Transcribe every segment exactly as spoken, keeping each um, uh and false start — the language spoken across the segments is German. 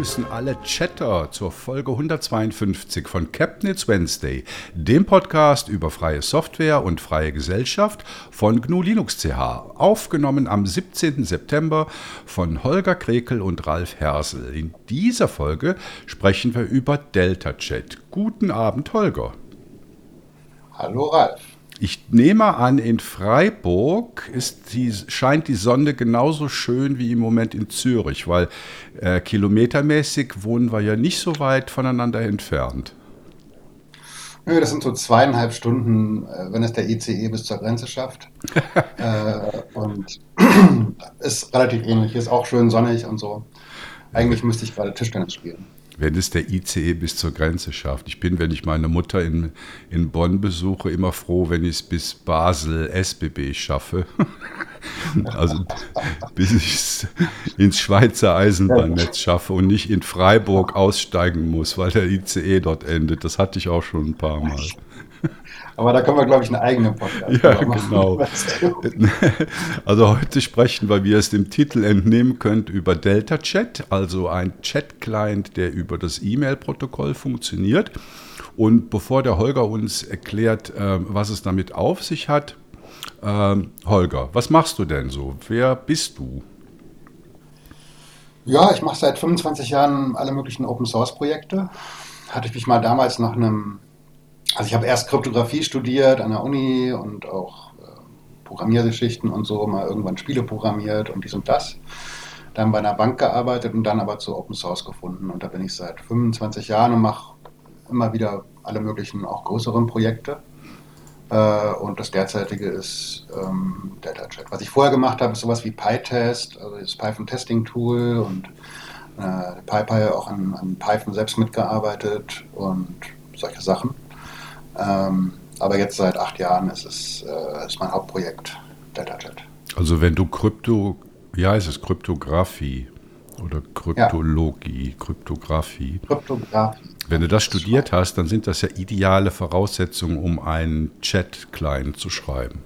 begrüßen alle Chatter zur Folge hundertzweiundfünfzig von Capnitz Wednesday, dem Podcast über freie Software und freie Gesellschaft von G N U Linux C H, aufgenommen am siebzehnten September von Holger Krekel und Ralf Hersel. In dieser Folge sprechen wir über DeltaChat. Guten Abend, Holger. Hallo, Ralf. Ich nehme an, in Freiburg ist die, scheint die Sonne genauso schön wie im Moment in Zürich, weil äh, kilometermäßig wohnen wir ja nicht so weit voneinander entfernt. Nö, das sind so zweieinhalb Stunden, äh, wenn es der I C E bis zur Grenze schafft. äh, und ist relativ ähnlich. Hier ist auch schön sonnig und so. Eigentlich müsste ich gerade Tischtennis spielen. Wenn es der I C E bis zur Grenze schafft. Ich bin, wenn ich meine Mutter in, in Bonn besuche, immer froh, wenn ich es bis Basel S B B schaffe. Also bis ich es ins Schweizer Eisenbahnnetz schaffe und nicht in Freiburg aussteigen muss, weil der I C E dort endet. Das hatte ich auch schon ein paar Mal. Aber da können wir, glaube ich, eine eigene Podcast Ja, genau. Also heute sprechen wir, wie ihr es dem Titel entnehmen könnt, über DeltaChat, also ein Chat-Client, der über das E-Mail-Protokoll funktioniert. Und bevor der Holger uns erklärt, was es damit auf sich hat, Holger, was machst du denn so? Wer bist du? Ja, ich mache seit fünfundzwanzig Jahren alle möglichen Open-Source-Projekte. Hatte ich mich mal damals nach einem Also ich habe erst Kryptographie studiert an der Uni und auch äh, Programmiergeschichten und so, mal irgendwann Spiele programmiert und dies und das. Dann bei einer Bank gearbeitet und dann aber zu Open Source gefunden. Und da bin ich seit fünfundzwanzig Jahren und mache immer wieder alle möglichen, auch größeren Projekte. Äh, und das derzeitige ist ähm, DeltaChat. Was ich vorher gemacht habe, ist sowas wie PyTest, also das Python-Testing-Tool und äh, PyPy auch an, an Python selbst mitgearbeitet und solche Sachen. Ähm, aber jetzt seit acht Jahren ist es äh, ist mein Hauptprojekt DeltaChat. Also wenn du Krypto, wie heißt es, Kryptographie oder Kryptologie, ja. Kryptographie. Kryptographie. Wenn du das studiert hast, dann sind das ja ideale Voraussetzungen, um einen Chat-Client zu schreiben.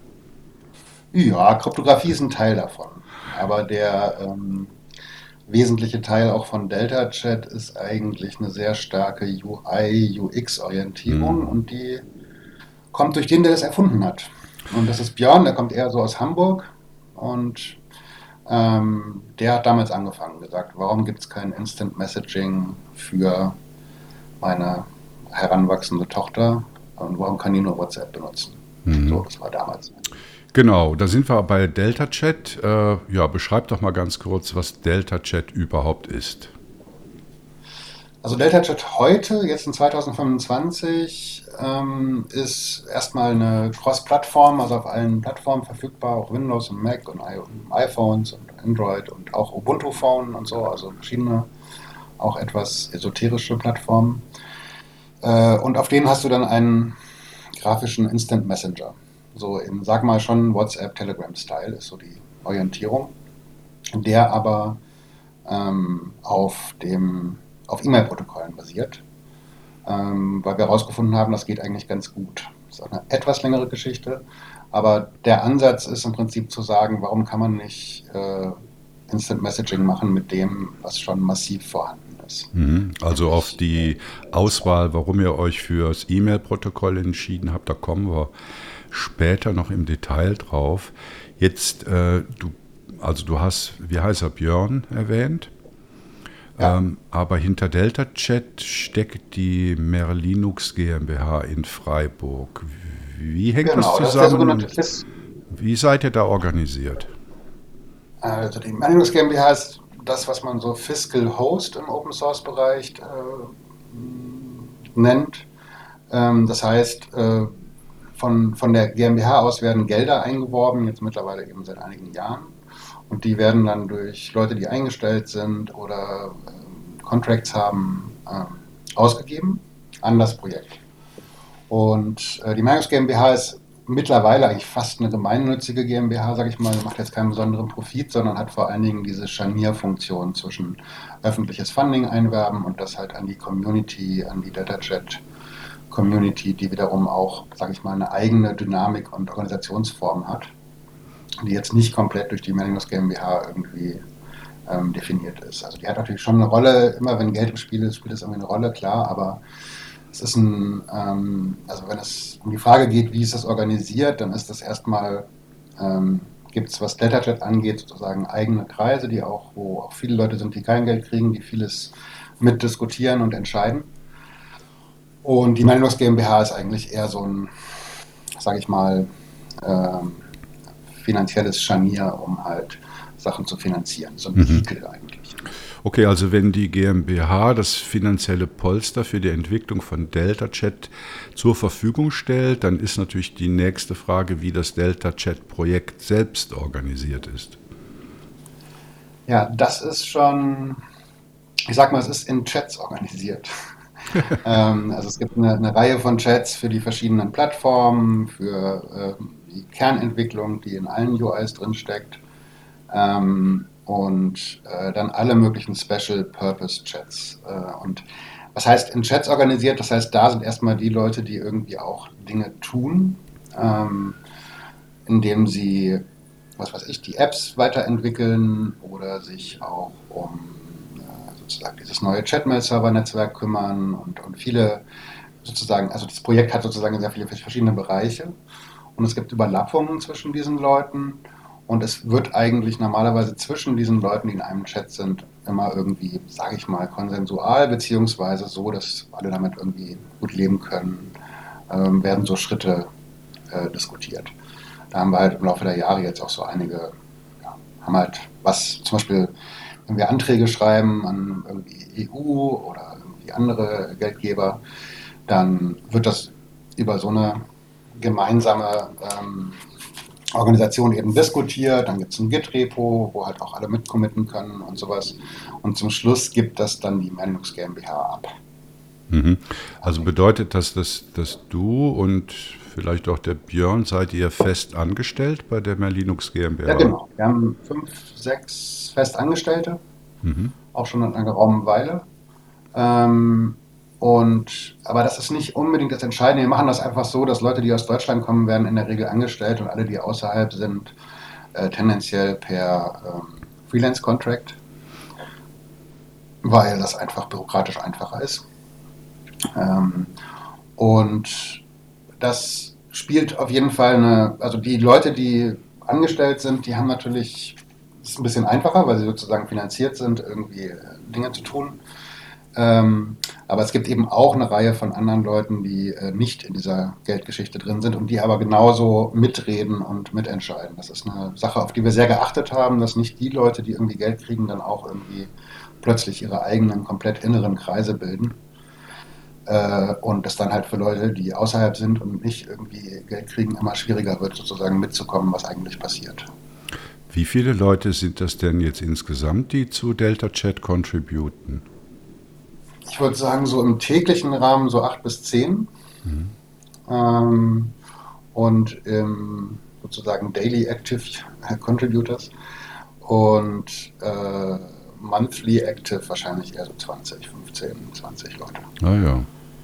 Ja, Kryptographie ist ein Teil davon. Aber der ähm, wesentliche Teil auch von DeltaChat ist eigentlich eine sehr starke U I, U X-Orientierung Mhm. und die kommt durch den, der das erfunden hat. Und das ist Björn, der kommt eher so aus Hamburg und ähm, der hat damals angefangen, gesagt, warum gibt es kein Instant Messaging für meine heranwachsende Tochter und warum kann die nur WhatsApp benutzen? Mhm. So, das war damals. Genau, da sind wir bei DeltaChat. Äh, ja, beschreib doch mal ganz kurz, was DeltaChat überhaupt ist. Also DeltaChat heute, jetzt in zweitausendfünfundzwanzig, ähm, ist erstmal eine Cross-Plattform, also auf allen Plattformen verfügbar, auch Windows und Mac und I- iPhones und Android und auch Ubuntu-Phone und so, also verschiedene, auch etwas esoterische Plattformen. Äh, und auf denen hast du dann einen grafischen Instant Messenger. So in, sag mal schon, WhatsApp, Telegram-Style ist so die Orientierung, der aber ähm, auf dem auf E-Mail-Protokollen basiert, ähm, weil wir herausgefunden haben, das geht eigentlich ganz gut. Das ist auch eine etwas längere Geschichte, aber der Ansatz ist im Prinzip zu sagen, warum kann man nicht äh, Instant Messaging machen mit dem, was schon massiv vorhanden ist. Mhm. Also auf die Auswahl, warum ihr euch für das E-Mail-Protokoll entschieden habt, da kommen wir später noch im Detail drauf. Jetzt, äh, du, also du hast, wie heißt er, Björn erwähnt, Ja, ähm, aber hinter DeltaChat steckt die Merlinux GmbH in Freiburg. Wie hängt das genau, das ist der zusammen sogenannte und F I S. wie seid ihr da organisiert? Also die Manlinux GmbH ist das, was man so Fiscal Host im Open Source Bereich äh, nennt. Ähm, das heißt, äh, von, von der GmbH aus werden Gelder eingeworben, jetzt mittlerweile eben seit einigen Jahren. Und die werden dann durch Leute, die eingestellt sind oder ähm, Contracts haben, ähm, ausgegeben an das Projekt. Und äh, die Manlinux GmbH ist mittlerweile eigentlich fast eine gemeinnützige GmbH, sage ich mal, macht jetzt keinen besonderen Profit, sondern hat vor allen Dingen diese Scharnierfunktion zwischen öffentliches Funding einwerben und das halt an die Community, an die DeltaChat Community, die wiederum auch, sage ich mal, eine eigene Dynamik und Organisationsform hat, die jetzt nicht komplett durch die Manlinux GmbH irgendwie ähm, definiert ist. Also die hat natürlich schon eine Rolle, immer wenn Geld im Spiel ist, spielt es irgendwie eine Rolle, klar, aber es ist ein, ähm, also wenn es um die Frage geht, wie ist das organisiert, dann ist das erstmal, ähm, gibt es, was DeltaJet angeht, sozusagen eigene Kreise, die auch, wo auch viele Leute sind, die kein Geld kriegen, die vieles mitdiskutieren und entscheiden. Und die Mellanox GmbH ist eigentlich eher so ein, sage ich mal, ähm, finanzielles Scharnier, um halt Sachen zu finanzieren. So ein Vehikel mhm. eigentlich. Okay, also wenn die GmbH das finanzielle Polster für die Entwicklung von DeltaJet zur Verfügung stellt, dann ist natürlich die nächste Frage, wie das DeltaJet-Projekt selbst organisiert ist. Ja, das ist schon, ich sag mal, es ist in Chats organisiert. ähm, also es gibt eine, eine Reihe von Chats für die verschiedenen Plattformen, für ähm, die Kernentwicklung, die in allen U Is drinsteckt. Ähm, und äh, dann alle möglichen Special-Purpose-Chats. Äh, und was heißt in Chats organisiert? Das heißt, da sind erstmal die Leute, die irgendwie auch Dinge tun, ähm, indem sie, was weiß ich, die Apps weiterentwickeln oder sich auch um äh, sozusagen dieses neue Chatmail-Server-Netzwerk kümmern und, und viele sozusagen, also das Projekt hat sozusagen sehr viele verschiedene Bereiche und es gibt Überlappungen zwischen diesen Leuten. Und es wird eigentlich normalerweise zwischen diesen Leuten, die in einem Chat sind, immer irgendwie, sage ich mal, konsensual, beziehungsweise so, dass alle damit irgendwie gut leben können, ähm, werden so Schritte äh, diskutiert. Da haben wir halt im Laufe der Jahre jetzt auch so einige, ja, haben halt was, zum Beispiel, wenn wir Anträge schreiben an irgendwie E U oder irgendwie andere Geldgeber, dann wird das über so eine gemeinsame ähm, Organisation eben diskutiert, dann gibt es ein Git-Repo, wo halt auch alle mitcommitten können und sowas. Und zum Schluss gibt das dann die Mellanox GmbH ab. Mhm. Also bedeutet das, dass, dass du und vielleicht auch der Björn, seid ihr fest angestellt bei der Mellanox GmbH? Ja, genau. Wir haben fünf, sechs Festangestellte, mhm. auch schon eine geraume Weile. Ähm, Und, aber das ist nicht unbedingt das Entscheidende. Wir machen das einfach so, dass Leute, die aus Deutschland kommen, werden in der Regel angestellt und alle, die außerhalb sind, äh, tendenziell per ähm, Freelance-Contract, weil das einfach bürokratisch einfacher ist. Ähm, und das spielt auf jeden Fall eine, also die Leute, die angestellt sind, die haben natürlich, das ist ein bisschen einfacher, weil sie sozusagen finanziert sind, irgendwie Dinge zu tun. Ähm, aber es gibt eben auch eine Reihe von anderen Leuten, die äh, nicht in dieser Geldgeschichte drin sind und die aber genauso mitreden und mitentscheiden. Das ist eine Sache, auf die wir sehr geachtet haben, dass nicht die Leute, die irgendwie Geld kriegen, dann auch irgendwie plötzlich ihre eigenen, komplett inneren Kreise bilden. Äh, und das dann halt für Leute, die außerhalb sind und nicht irgendwie Geld kriegen, immer schwieriger wird, sozusagen mitzukommen, was eigentlich passiert. Wie viele Leute sind das denn jetzt insgesamt, die zu DeltaJet contributen? Ich würde sagen, so im täglichen Rahmen so acht bis zehn. Mhm. Ähm, und im sozusagen Daily Active Contributors und äh, Monthly Active wahrscheinlich eher so zwanzig, fünfzehn, zwanzig Leute. Ah ja.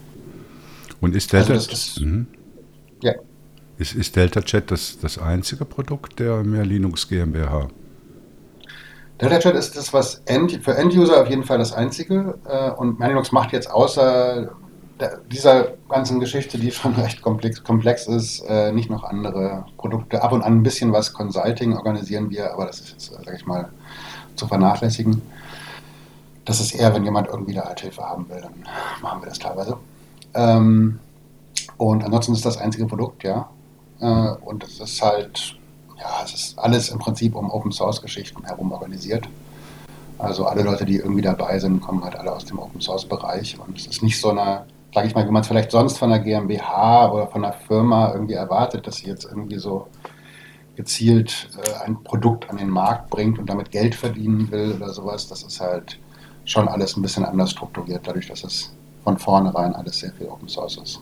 Und ist DeltaJet, also ist, mhm. ja. ist, ist DeltaJet das, das einzige Produkt der Mellanox GmbH? DeltaJet ist das, was End, für End-User auf jeden Fall das einzige. Äh, und Mellanox macht jetzt außer der, dieser ganzen Geschichte, die schon recht komplex, komplex ist, äh, nicht noch andere Produkte. Ab und an ein bisschen was Consulting organisieren wir, aber das ist jetzt, sage ich mal, zu vernachlässigen. Das ist eher, wenn jemand irgendwie da halt Hilfe haben will, dann machen wir das teilweise. Ähm, und ansonsten ist das einzige Produkt, ja. Äh, und es ist halt... Ja, es ist alles im Prinzip um Open-Source-Geschichten herum organisiert. Also alle Leute, die irgendwie dabei sind, kommen halt alle aus dem Open-Source-Bereich. Und es ist nicht so eine, sage ich mal, wie man es vielleicht sonst von einer GmbH oder von einer Firma irgendwie erwartet, dass sie jetzt irgendwie so gezielt äh, ein Produkt an den Markt bringt und damit Geld verdienen will oder sowas. Das ist halt schon alles ein bisschen anders strukturiert, dadurch, dass es von vornherein alles sehr viel Open-Source ist.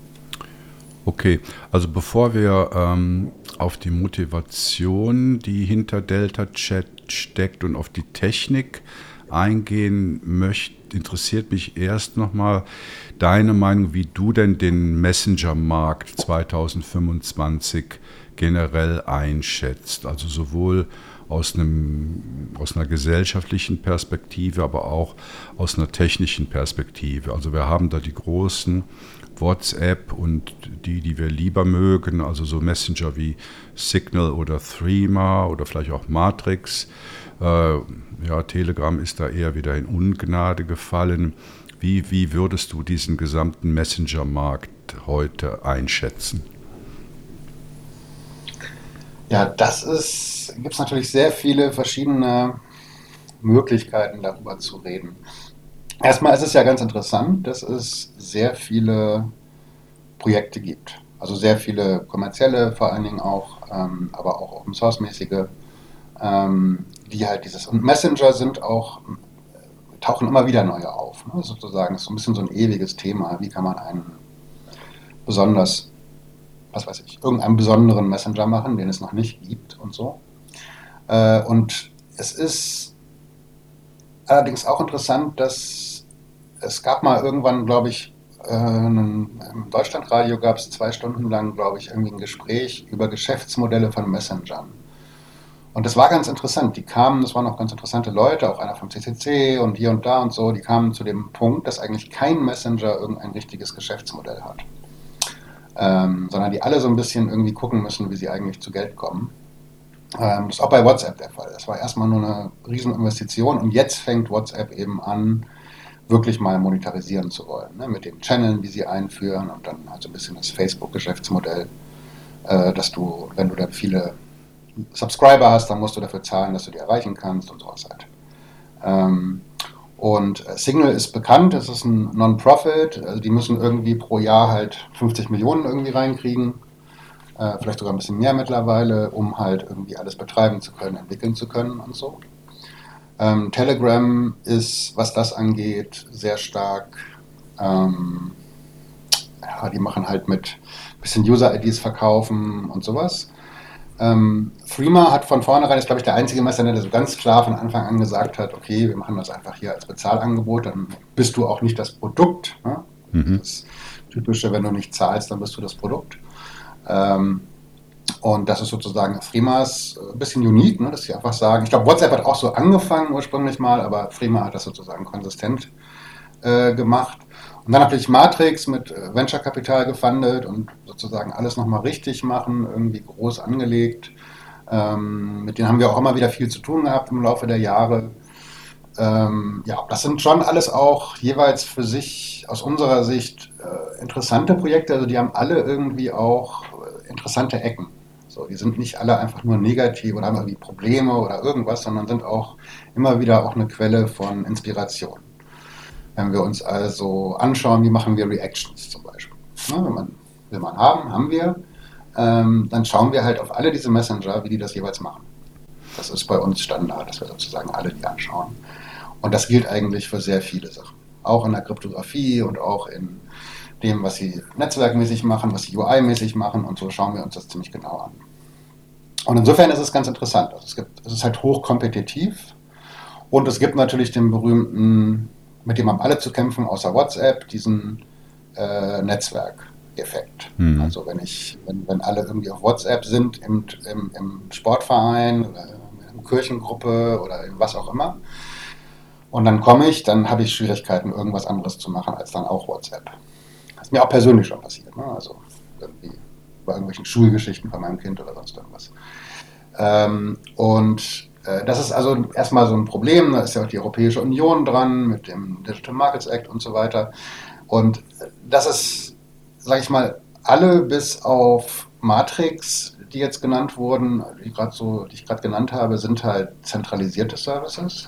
Okay, also bevor wir ähm, auf die Motivation, die hinter DeltaJet steckt und auf die Technik eingehen möchte, interessiert mich erst nochmal deine Meinung, wie du denn den Messenger-Markt zwanzig fünfundzwanzig generell einschätzt. Also sowohl aus, einem, aus einer gesellschaftlichen Perspektive, aber auch aus einer technischen Perspektive. Also wir haben da die großen WhatsApp und die, die wir lieber mögen, also so Messenger wie Signal oder Threema oder vielleicht auch Matrix. Äh, ja, Telegram ist da eher wieder in Ungnade gefallen. Wie, wie würdest du diesen gesamten Messenger-Markt heute einschätzen? Ja, das ist, gibt es natürlich sehr viele verschiedene Möglichkeiten, darüber zu reden. Erstmal ist es ja ganz interessant, dass es sehr viele Projekte gibt. Also sehr viele kommerzielle, vor allen Dingen auch, ähm, aber auch Open Source mäßige, ähm, die halt dieses. Und Messenger sind auch, tauchen immer wieder neue auf. Ne? Sozusagen, ist so ein bisschen so ein ewiges Thema. Wie kann man einen besonders, was weiß ich, irgendeinen besonderen Messenger machen, den es noch nicht gibt und so. Äh, und es ist allerdings auch interessant, dass es gab mal irgendwann, glaube ich, äh, einen, im Deutschlandradio gab es zwei Stunden lang, glaube ich, irgendwie ein Gespräch über Geschäftsmodelle von Messengern. Und das war ganz interessant. Die kamen, das waren auch ganz interessante Leute, auch einer vom C C C und hier und da und so, die kamen zu dem Punkt, dass eigentlich kein Messenger irgendein richtiges Geschäftsmodell hat. Ähm, sondern die alle so ein bisschen irgendwie gucken müssen, wie sie eigentlich zu Geld kommen. Ähm, das ist auch bei WhatsApp der Fall. Das war erstmal nur eine Rieseninvestition und jetzt fängt WhatsApp eben an, wirklich mal monetarisieren zu wollen. Ne? Mit den Channeln, die sie einführen und dann halt so ein bisschen das Facebook-Geschäftsmodell, äh, dass du, wenn du dann viele Subscriber hast, dann musst du dafür zahlen, dass du die erreichen kannst und sowas halt. Ähm, und Signal ist bekannt, es ist ein Non-Profit, also die müssen irgendwie pro Jahr halt fünfzig Millionen irgendwie reinkriegen, äh, vielleicht sogar ein bisschen mehr mittlerweile, um halt irgendwie alles betreiben zu können, entwickeln zu können und so. Ähm, Telegram ist, was das angeht, sehr stark, ähm, ja, die machen halt mit bisschen User-I Ds verkaufen und sowas. Ähm, Threema hat von vornherein, ist glaube ich der einzige Messenger, der so ganz klar von Anfang an gesagt hat, okay, wir machen das einfach hier als Bezahlangebot, dann bist du auch nicht das Produkt. Ne? Mhm. Das Typische, wenn du nicht zahlst, dann bist du das Produkt. Ähm, und das ist sozusagen Threemas ein bisschen unique, ne? Dass sie einfach sagen, ich glaube, WhatsApp hat auch so angefangen ursprünglich mal, aber Threema hat das sozusagen konsistent äh, gemacht. Und dann natürlich Matrix mit äh, Venture-Kapital gefundet und sozusagen alles nochmal richtig machen, irgendwie groß angelegt. Ähm, mit denen haben wir auch immer wieder viel zu tun gehabt im Laufe der Jahre. Ähm, ja, das sind schon alles auch jeweils für sich, aus unserer Sicht, äh, interessante Projekte. Also die haben alle irgendwie auch äh, interessante Ecken. So, die sind nicht alle einfach nur negativ oder haben irgendwie Probleme oder irgendwas, sondern sind auch immer wieder auch eine Quelle von Inspiration. Wenn wir uns also anschauen, wie machen wir Reactions zum Beispiel. Ne, wenn man, will man haben, haben wir. Ähm, dann schauen wir halt auf alle diese Messenger, wie die das jeweils machen. Das ist bei uns Standard, dass wir sozusagen alle die anschauen. Und das gilt eigentlich für sehr viele Sachen. Auch in der Kryptographie und auch in dem, was sie netzwerkmäßig machen, was sie U I-mäßig machen und so schauen wir uns das ziemlich genau an. Und insofern ist es ganz interessant. Also es, gibt, es ist halt hochkompetitiv und es gibt natürlich den berühmten, mit dem haben alle zu kämpfen, außer WhatsApp, diesen äh, Netzwerkeffekt. Mhm. Also wenn ich, wenn, wenn alle irgendwie auf WhatsApp sind, im, im, im Sportverein oder in einer Kirchengruppe oder in was auch immer, und dann komme ich, dann habe ich Schwierigkeiten, irgendwas anderes zu machen als dann auch WhatsApp. Das ist mir auch persönlich schon passiert. Ne? Also irgendwie bei irgendwelchen Schulgeschichten von meinem Kind oder sonst irgendwas. Ähm, und äh, das ist also erstmal so ein Problem. Da ist ja auch die Europäische Union dran mit dem Digital Markets Act und so weiter. Und das ist, sage ich mal, alle bis auf Matrix, die jetzt genannt wurden, die, grad so, die ich gerade genannt habe, sind halt zentralisierte Services.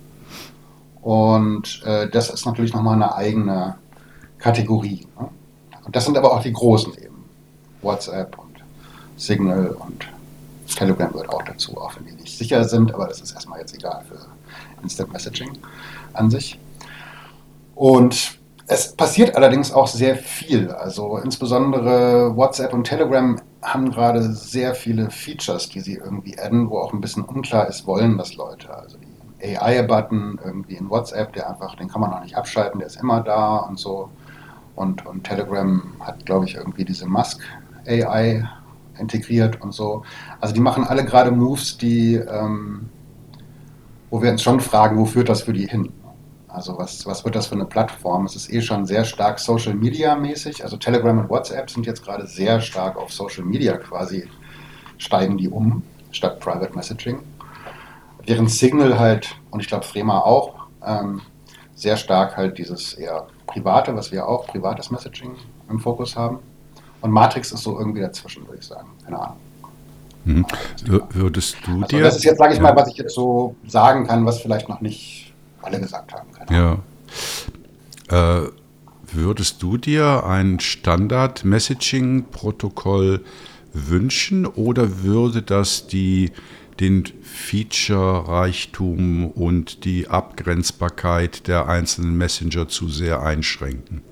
Und äh, das ist natürlich nochmal eine eigene Kategorie. Ne? Und das sind aber auch die großen eben. WhatsApp und Signal und Telegram gehört auch dazu, auch wenn die nicht sicher sind, aber das ist erstmal jetzt egal für Instant Messaging an sich. Und es passiert allerdings auch sehr viel. Also insbesondere WhatsApp und Telegram haben gerade sehr viele Features, die sie irgendwie adden, wo auch ein bisschen unklar ist, wollen das Leute. Also die A I-Button irgendwie in WhatsApp, der einfach, den kann man auch nicht abschalten, der ist immer da und so. Und, und Telegram hat, glaube ich, irgendwie diese Musk A I integriert und so. Also die machen alle gerade Moves, die, ähm, wo wir uns schon fragen, wo führt das für die hin? Also was, was wird das für eine Plattform? Es ist eh schon sehr stark Social Media mäßig. Also Telegram und WhatsApp sind jetzt gerade sehr stark auf Social Media quasi, steigen die um, statt Private Messaging. Während Signal halt, und ich glaube Threema auch, ähm, sehr stark halt dieses eher private, was wir auch, privates Messaging im Fokus haben. Und Matrix ist so irgendwie dazwischen, würde ich sagen. Keine Ahnung. Mhm. Würdest du also dir... das ist jetzt, sage ich ja. mal, was ich jetzt so sagen kann, was vielleicht noch nicht alle gesagt haben. Keine ja. Äh, würdest du dir ein Standard-Messaging-Protokoll wünschen oder würde das die, den Feature-Reichtum und die Abgrenzbarkeit der einzelnen Messenger zu sehr einschränken?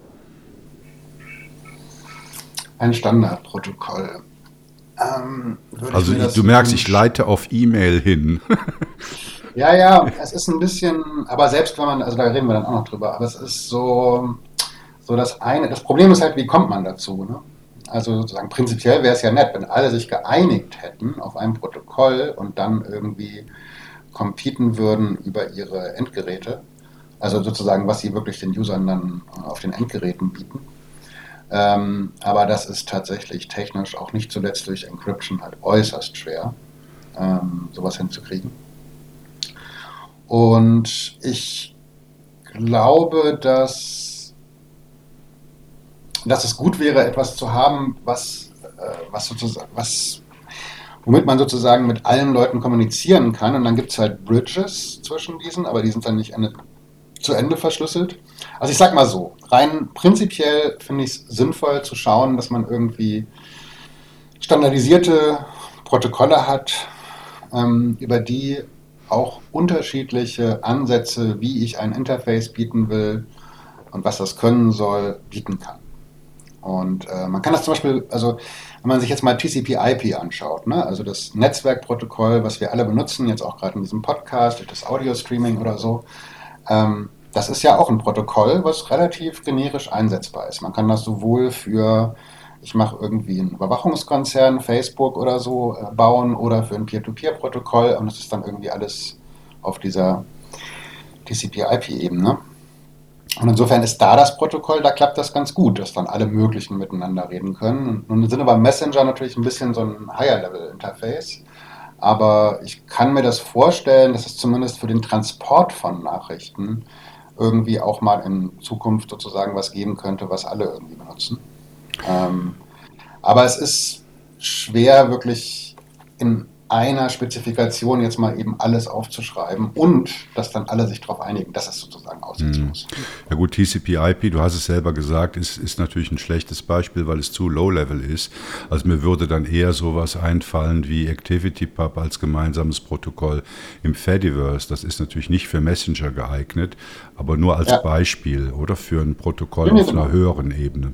Ein Standardprotokoll. Ähm, also du merkst, ich leite auf E-Mail hin. ja, ja, es ist ein bisschen, aber selbst wenn man, also da reden wir dann auch noch drüber, aber es ist so, so das eine, das Problem ist halt, wie kommt man dazu, ne? Also sozusagen prinzipiell wäre es ja nett, wenn alle sich geeinigt hätten auf ein Protokoll und dann irgendwie competen würden über ihre Endgeräte. Also sozusagen, was sie wirklich den Usern dann auf den Endgeräten bieten. Ähm, aber das ist tatsächlich technisch auch nicht zuletzt durch Encryption halt äußerst schwer, ähm, sowas hinzukriegen. Und ich glaube, dass, dass es gut wäre, etwas zu haben, was, äh, was sozusagen, was, womit man sozusagen mit allen Leuten kommunizieren kann. Und dann gibt es halt Bridges zwischen diesen, aber die sind dann nicht ende, zu Ende verschlüsselt. Also ich sag mal so, rein prinzipiell finde ich es sinnvoll zu schauen, dass man irgendwie standardisierte Protokolle hat, ähm, über die auch unterschiedliche Ansätze, wie ich ein Interface bieten will und was das können soll, bieten kann. Und äh, man kann das zum Beispiel, also wenn man sich jetzt mal T C P I P anschaut, ne, also das Netzwerkprotokoll, was wir alle benutzen, jetzt auch gerade in diesem Podcast, durch das Audio-Streaming oder so, ähm, das ist ja auch ein Protokoll, was relativ generisch einsetzbar ist. Man kann das sowohl für, ich mache irgendwie einen Überwachungskonzern, Facebook oder so, äh, bauen oder für ein Peer-to-Peer-Protokoll und es ist dann irgendwie alles auf dieser T C P I P-Ebene. Und insofern ist da das Protokoll, da klappt das ganz gut, dass dann alle möglichen miteinander reden können. Und nun sind aber Messenger natürlich ein bisschen so ein Higher-Level-Interface. Aber ich kann mir das vorstellen, dass es zumindest für den Transport von Nachrichten irgendwie auch mal in Zukunft sozusagen was geben könnte, was alle irgendwie benutzen. Ähm, aber es ist schwer, wirklich in einer Spezifikation jetzt mal eben alles aufzuschreiben und dass dann alle sich darauf einigen, dass es sozusagen aussitzen muss. Ja gut, T C P I P, du hast es selber gesagt, ist, ist natürlich ein schlechtes Beispiel, weil es zu low-level ist. Also mir würde dann eher sowas einfallen wie ActivityPub als gemeinsames Protokoll im Fediverse. Das ist natürlich nicht für Messenger geeignet, aber nur als ja. Beispiel oder für ein Protokoll ja, auf genau. einer höheren Ebene.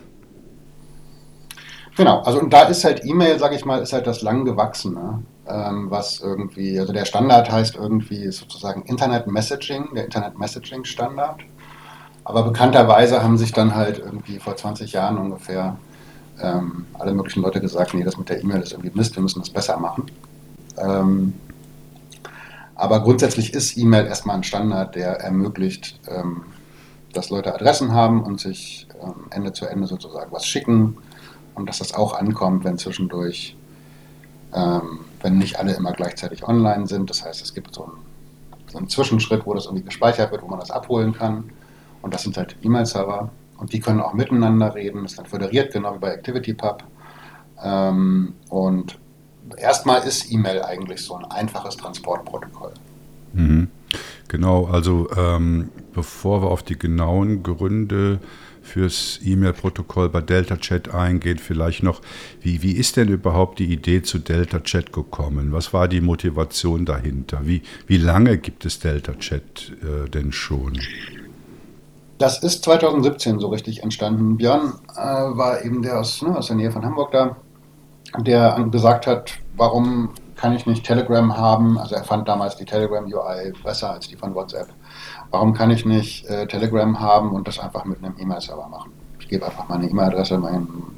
Genau, also und da ist halt E-Mail, sage ich mal, ist halt das lang gewachsene, ähm, was irgendwie, also der Standard heißt irgendwie sozusagen Internet Messaging, der Internet Messaging Standard. Aber bekannterweise haben sich dann halt irgendwie vor zwanzig Jahren ungefähr ähm, alle möglichen Leute gesagt, nee, das mit der E-Mail ist irgendwie Mist, wir müssen das besser machen. Ähm, aber grundsätzlich ist E-Mail erstmal ein Standard, der ermöglicht, ähm, dass Leute Adressen haben und sich ähm, Ende zu Ende sozusagen was schicken. Und dass das auch ankommt, wenn zwischendurch, ähm, wenn nicht alle immer gleichzeitig online sind. Das heißt, es gibt so einen, so einen Zwischenschritt, wo das irgendwie gespeichert wird, wo man das abholen kann. Und das sind halt E-Mail-Server. Und die können auch miteinander reden. Das ist dann föderiert, genau wie bei ActivityPub. Ähm, und erstmal ist E-Mail eigentlich so ein einfaches Transportprotokoll. Mhm. Genau, also ähm, bevor wir auf die genauen Gründe fürs E-Mail-Protokoll bei DeltaChat eingehen, vielleicht noch, wie, wie ist denn überhaupt die Idee zu DeltaChat gekommen? Was war die Motivation dahinter? Wie, wie lange gibt es DeltaChat äh, denn schon? Das ist zwanzig siebzehn so richtig entstanden. Björn äh, war eben der aus, ne, aus der Nähe von Hamburg da, der gesagt hat, warum kann ich nicht Telegram haben? Also er fand damals die Telegram U I besser als die von WhatsApp. Warum kann ich nicht äh, Telegram haben und das einfach mit einem E-Mail-Server machen? Ich gebe einfach meine E-Mail-Adresse, mein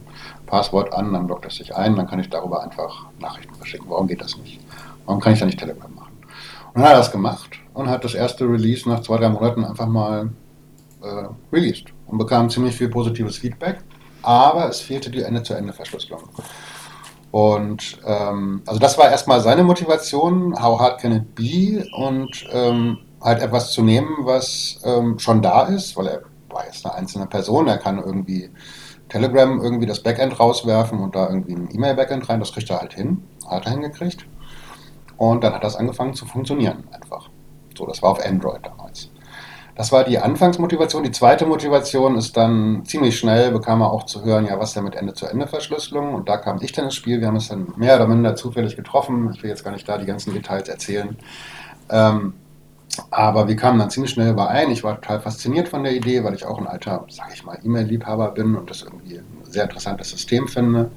Passwort an, dann loggt es sich ein, dann kann ich darüber einfach Nachrichten verschicken. Warum geht das nicht? Warum kann ich da nicht Telegram machen? Und dann hat er das gemacht und hat das erste Release nach zwei, drei Monaten einfach mal äh, released und bekam ziemlich viel positives Feedback, aber es fehlte die Ende-zu-Ende-Verschlüsselung. Und ähm, also das war erstmal seine Motivation, how hard can it be, und ähm, halt etwas zu nehmen, was ähm, schon da ist, weil er war jetzt eine einzelne Person, er kann irgendwie Telegram irgendwie das Backend rauswerfen und da irgendwie ein E-Mail-Backend rein, das kriegt er halt hin, hat er hingekriegt. Und dann hat das angefangen zu funktionieren einfach. So, das war auf Android damals. Das war die Anfangsmotivation. Die zweite Motivation ist dann ziemlich schnell, bekam er auch zu hören, ja, was denn mit Ende-zu-Ende-Verschlüsselung? Und da kam ich dann ins Spiel. Wir haben es dann mehr oder minder zufällig getroffen. Ich will jetzt gar nicht da die ganzen Details erzählen. Ähm, aber wir kamen dann ziemlich schnell überein. Ich war total fasziniert von der Idee, weil ich auch ein alter, sage ich mal, E-Mail-Liebhaber bin und das irgendwie ein sehr interessantes System finde.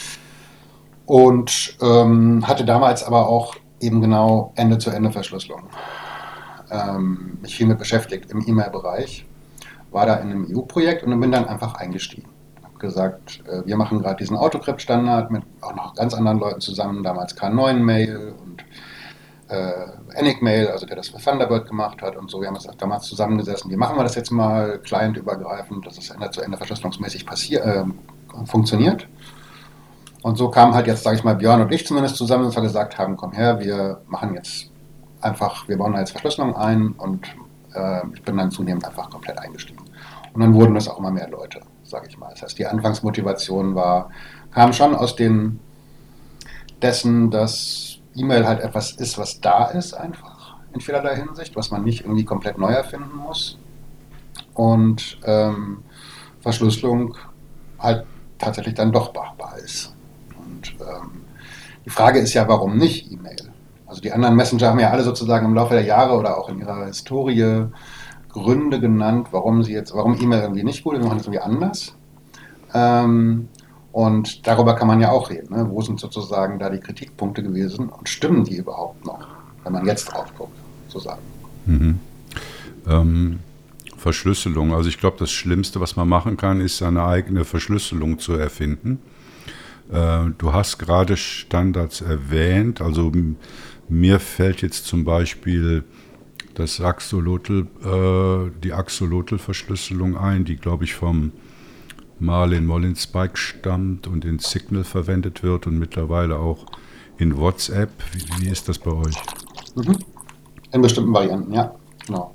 Und ähm, hatte damals aber auch eben genau Ende-zu-Ende-Verschlüsselung ähm, mich viel mit beschäftigt im E-Mail-Bereich, war da in einem E U-Projekt und bin dann einfach eingestiegen. Ich habe gesagt, äh, wir machen gerade diesen Autocrypt-Standard mit auch noch ganz anderen Leuten zusammen, damals K neun Mail und äh, Enigmail, also der das für Thunderbird gemacht hat und so. Wir haben das damals zusammengesessen, wie machen wir das jetzt mal clientübergreifend, dass es Ende-zu-Ende verschlüsselungsmäßig passier- äh, funktioniert. Und so kamen halt jetzt, sage ich mal, Björn und ich zumindest zusammen, dass wir gesagt haben, komm her, wir machen jetzt einfach, wir bauen da jetzt Verschlüsselung ein und äh, ich bin dann zunehmend einfach komplett eingestiegen. Und dann wurden das auch immer mehr Leute, sage ich mal. Das heißt, die Anfangsmotivation war, kam schon aus dem dessen, dass E-Mail halt etwas ist, was da ist einfach, in vielerlei Hinsicht, was man nicht irgendwie komplett neu erfinden muss. Und ähm, Verschlüsselung halt tatsächlich dann doch machbar ist. Und ähm, die Frage ist ja, warum nicht E-Mail? Also die anderen Messenger haben ja alle sozusagen im Laufe der Jahre oder auch in ihrer Historie Gründe genannt, warum sie jetzt, warum E-Mail irgendwie nicht gut ist, wir machen das irgendwie anders. Ähm, und darüber kann man ja auch reden. Ne? Wo sind sozusagen da die Kritikpunkte gewesen und stimmen die überhaupt noch, wenn man jetzt drauf guckt, sozusagen? Mhm. Ähm, Verschlüsselung. Also ich glaube, das Schlimmste, was man machen kann, ist eine eigene Verschlüsselung zu erfinden. Äh, du hast gerade Standards erwähnt, also mir fällt jetzt zum Beispiel das Axolotl, äh, die Axolotl-Verschlüsselung ein, die, glaube ich, vom Marlin Mollin-Spike stammt und in Signal verwendet wird und mittlerweile auch in WhatsApp. Wie, wie ist das bei euch? Mhm. In bestimmten Varianten, ja, genau.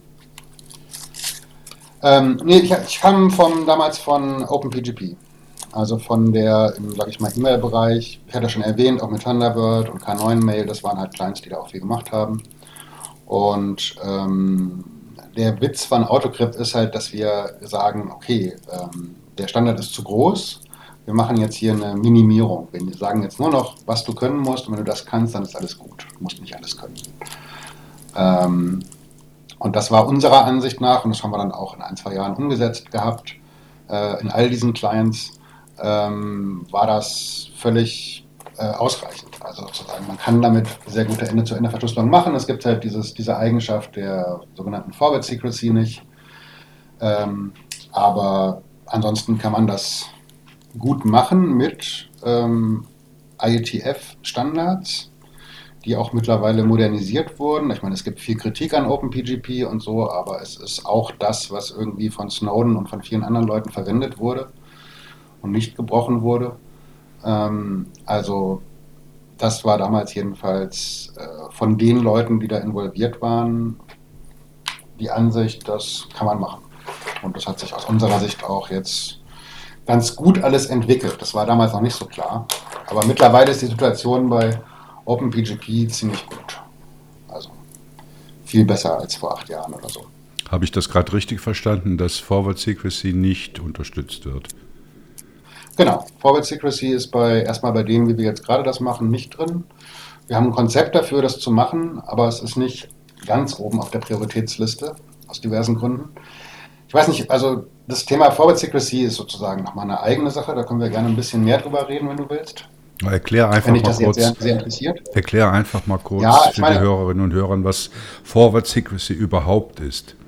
Ähm, nee, ich, ich kam von, damals von OpenPGP. Also von der, sage ich mal, E-Mail-Bereich, ich hatte schon erwähnt, auch mit Thunderbird und K neun Mail, das waren halt Clients, die da auch viel gemacht haben. Und ähm, der Witz von Autocrypt ist halt, dass wir sagen, okay, ähm, der Standard ist zu groß, wir machen jetzt hier eine Minimierung. Wir sagen jetzt nur noch, was du können musst, und wenn du das kannst, dann ist alles gut. Du musst nicht alles können. Ähm, und das war unserer Ansicht nach, und das haben wir dann auch in ein, zwei Jahren umgesetzt gehabt, äh, in all diesen Clients, Ähm, war das völlig äh, ausreichend. Also sozusagen, man kann damit sehr gute Ende-zu-Ende-Verschlüsselung machen. Es gibt halt dieses, diese Eigenschaft der sogenannten Forward Secrecy nicht. Ähm, aber ansonsten kann man das gut machen mit ähm, I E T F-Standards, die auch mittlerweile modernisiert wurden. Ich meine, es gibt viel Kritik an OpenPGP und so, aber es ist auch das, was irgendwie von Snowden und von vielen anderen Leuten verwendet wurde und nicht gebrochen wurde. Ähm, also das war damals jedenfalls äh, von den Leuten, die da involviert waren, die Ansicht, das kann man machen. Und das hat sich aus unserer Sicht auch jetzt ganz gut alles entwickelt. Das war damals noch nicht so klar. Aber mittlerweile ist die Situation bei OpenPGP ziemlich gut. Also viel besser als vor acht Jahren oder so. Habe ich das gerade richtig verstanden, dass Forward Secrecy nicht unterstützt wird? Genau, Forward Secrecy ist bei, erstmal bei denen, wie wir jetzt gerade das machen, nicht drin. Wir haben ein Konzept dafür, das zu machen, aber es ist nicht ganz oben auf der Prioritätsliste, aus diversen Gründen. Ich weiß nicht, also das Thema Forward Secrecy ist sozusagen nochmal eine eigene Sache, da können wir gerne ein bisschen mehr drüber reden, wenn du willst. Erklär einfach Wenn dich mal das jetzt kurz, sehr, sehr interessiert. erklär einfach mal kurz Ja, ich für meine, die Hörerinnen und Hörer, was Forward Secrecy überhaupt ist.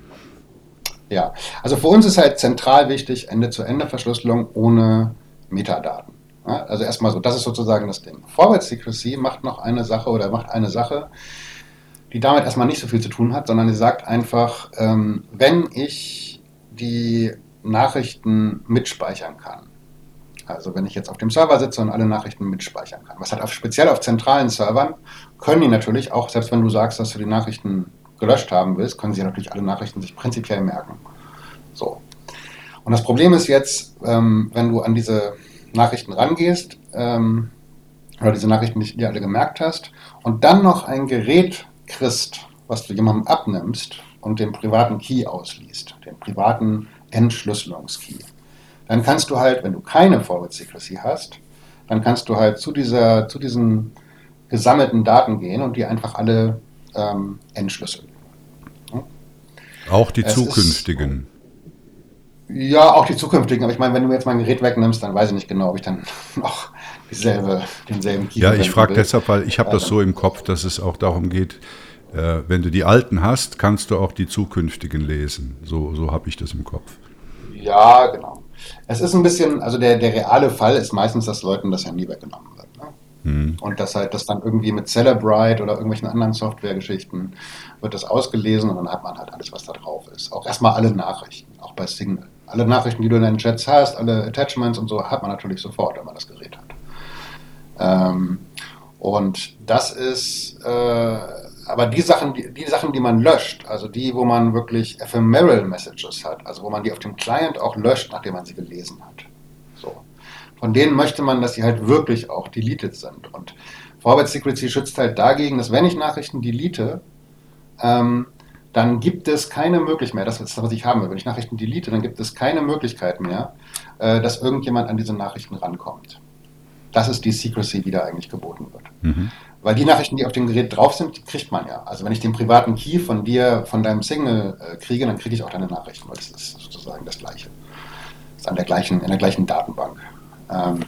Ja, also für uns ist halt zentral wichtig, Ende-zu-Ende-Verschlüsselung ohne Metadaten. Ja, also erstmal so, das ist sozusagen das Ding. Forward Secrecy macht noch eine Sache oder macht eine Sache, die damit erstmal nicht so viel zu tun hat, sondern sie sagt einfach, ähm, wenn ich die Nachrichten mitspeichern kann, also wenn ich jetzt auf dem Server sitze und alle Nachrichten mitspeichern kann, was halt auf, speziell auf zentralen Servern, können die natürlich auch, selbst wenn du sagst, dass du die Nachrichten gelöscht haben willst, können sie natürlich alle Nachrichten sich prinzipiell merken. So. Und das Problem ist jetzt, ähm, wenn du an diese Nachrichten rangehst, ähm, oder diese Nachrichten nicht dir alle gemerkt hast, und dann noch ein Gerät kriegst, was du jemandem abnimmst und den privaten Key ausliest, den privaten Entschlüsselungskey, dann kannst du halt, wenn du keine Forward Secrecy hast, dann kannst du halt zu, dieser, zu diesen gesammelten Daten gehen und die einfach alle ähm, entschlüsseln. Ja? Auch die Es zukünftigen. Ist, ja, auch die zukünftigen. Aber ich meine, wenn du jetzt mein Gerät wegnimmst, dann weiß ich nicht genau, ob ich dann noch dieselbe, denselben Key Ja, ich frage will. deshalb, weil ich habe das so im Kopf, dass es auch darum geht, äh, wenn du die alten hast, kannst du auch die zukünftigen lesen. So, so habe ich das im Kopf. Ja, genau. Es ist ein bisschen, also der, der reale Fall ist meistens, dass Leuten das Handy weggenommen wird. Ne? Hm. Und dass halt das dann irgendwie mit Celebrite oder irgendwelchen anderen Softwaregeschichten wird das ausgelesen und dann hat man halt alles, was da drauf ist. Auch erstmal alle Nachrichten, auch bei Signal. Alle Nachrichten, die du in deinen Chats hast, alle Attachments und so, hat man natürlich sofort, wenn man das Gerät hat. Ähm, und das ist, äh, aber die Sachen, die, die Sachen, die man löscht, also die, wo man wirklich Ephemeral Messages hat, also wo man die auf dem Client auch löscht, nachdem man sie gelesen hat. So. Von denen möchte man, dass sie halt wirklich auch deleted sind. Und Forward Secrecy schützt halt dagegen, dass wenn ich Nachrichten delete, ähm, dann gibt es keine Möglichkeit mehr, das ist das, was ich haben will. Wenn ich Nachrichten delete, dann gibt es keine Möglichkeit mehr, äh, dass irgendjemand an diese Nachrichten rankommt. Das ist die Secrecy, die da eigentlich geboten wird. Mhm. Weil die Nachrichten, die auf dem Gerät drauf sind, die kriegt man ja. Also wenn ich den privaten Key von dir, von deinem Signal äh, kriege, dann kriege ich auch deine Nachrichten, weil das ist sozusagen das Gleiche. Das ist an der gleichen, in der gleichen Datenbank. Ähm,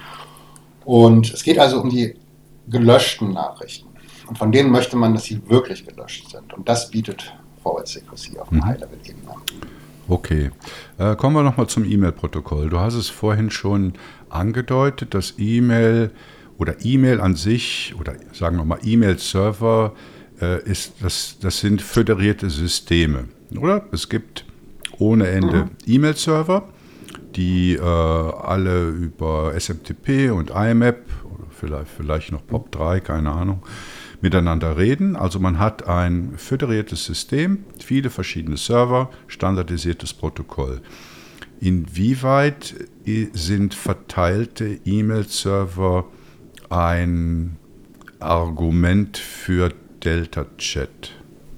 und es geht also um die gelöschten Nachrichten. Und von denen möchte man, dass sie wirklich gelöscht sind. Und das bietet Forward Secrecy auf einer mhm. High-Level-Ebene. Okay. Äh, kommen wir nochmal zum E-Mail-Protokoll. Du hast es vorhin schon angedeutet, dass E-Mail oder E-Mail an sich oder sagen wir mal E-Mail-Server äh, ist, das, das sind föderierte Systeme, oder? Es gibt ohne Ende mhm. E-Mail-Server, die äh, alle über S M T P und I M A P oder vielleicht, vielleicht noch POP drei, keine Ahnung, miteinander reden. Also man hat ein föderiertes System, viele verschiedene Server, standardisiertes Protokoll. Inwieweit sind verteilte E-Mail-Server ein Argument für Delta-Chat?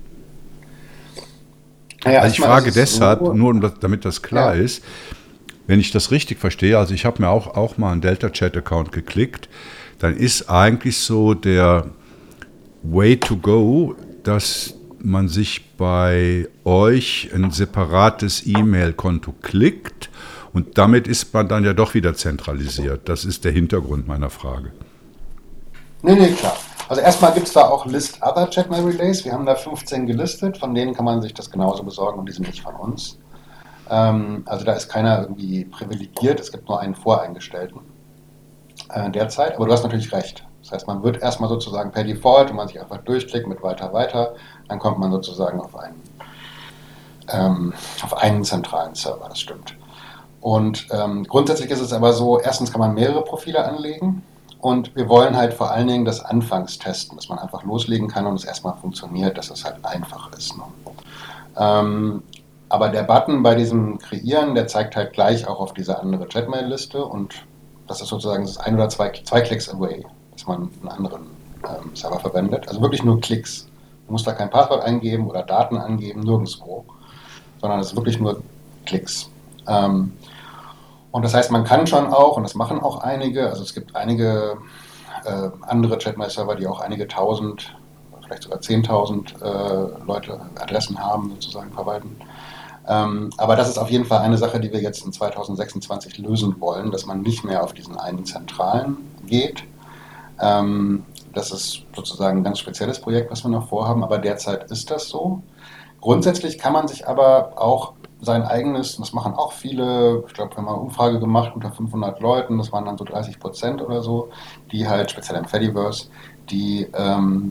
Naja, also ich frage deshalb, so, nur um das, damit das klar ja. ist, wenn ich das richtig verstehe, also ich habe mir auch, auch mal einen Delta-Chat-Account geklickt, dann ist eigentlich so der Way to go, dass man sich bei euch ein separates E-Mail-Konto klickt und damit ist man dann ja doch wieder zentralisiert. Das ist der Hintergrund meiner Frage. Nee, nee, klar. Also erstmal gibt es da auch List Other Chatmail Relays. Wir haben da fünfzehn gelistet, von denen kann man sich das genauso besorgen und die sind nicht von uns. Ähm, also da ist keiner irgendwie privilegiert, es gibt nur einen voreingestellten äh, derzeit, aber du hast natürlich recht. Das heißt, man wird erstmal sozusagen per Default, wenn man sich einfach durchklickt mit weiter, weiter, dann kommt man sozusagen auf einen, ähm, auf einen zentralen Server, das stimmt. Und ähm, grundsätzlich ist es aber so, erstens kann man mehrere Profile anlegen und wir wollen halt vor allen Dingen das anfangs testen, dass man einfach loslegen kann und es erstmal funktioniert, dass es halt einfach ist. Ne? Ähm, aber der Button bei diesem Kreieren, der zeigt halt gleich auch auf diese andere Chatmail-Liste und das ist sozusagen das ein oder zwei, zwei Klicks away, dass man einen anderen ähm, Server verwendet. Also wirklich nur Klicks. Du musst da kein Passwort eingeben oder Daten angeben, nirgendwo, sondern es ist wirklich nur Klicks. Ähm, und das heißt, man kann schon auch, und das machen auch einige, also es gibt einige äh, andere Chatmail-Server, die auch einige tausend, vielleicht sogar zehntausend äh, Leute, Adressen haben, sozusagen verwalten. Ähm, aber das ist auf jeden Fall eine Sache, die wir jetzt in zweitausendsechsundzwanzig lösen wollen, dass man nicht mehr auf diesen einen zentralen geht. Ähm, das ist sozusagen ein ganz spezielles Projekt, was wir noch vorhaben, aber derzeit ist das so. Grundsätzlich kann man sich aber auch sein eigenes, das machen auch viele, ich glaube, wir haben mal eine Umfrage gemacht unter fünfhundert Leuten, das waren dann so dreißig Prozent oder so, die halt, speziell im Fediverse, die, ähm,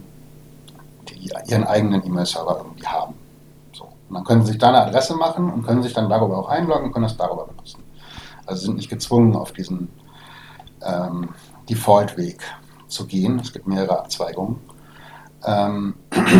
die ihren eigenen E-Mail-Server irgendwie haben. So. Und dann können sie sich da eine Adresse machen und können sich dann darüber auch einloggen und können das darüber benutzen. Also sie sind nicht gezwungen, auf diesen ähm, Default-Weg zu gehen. Es gibt mehrere Abzweigungen. Ähm,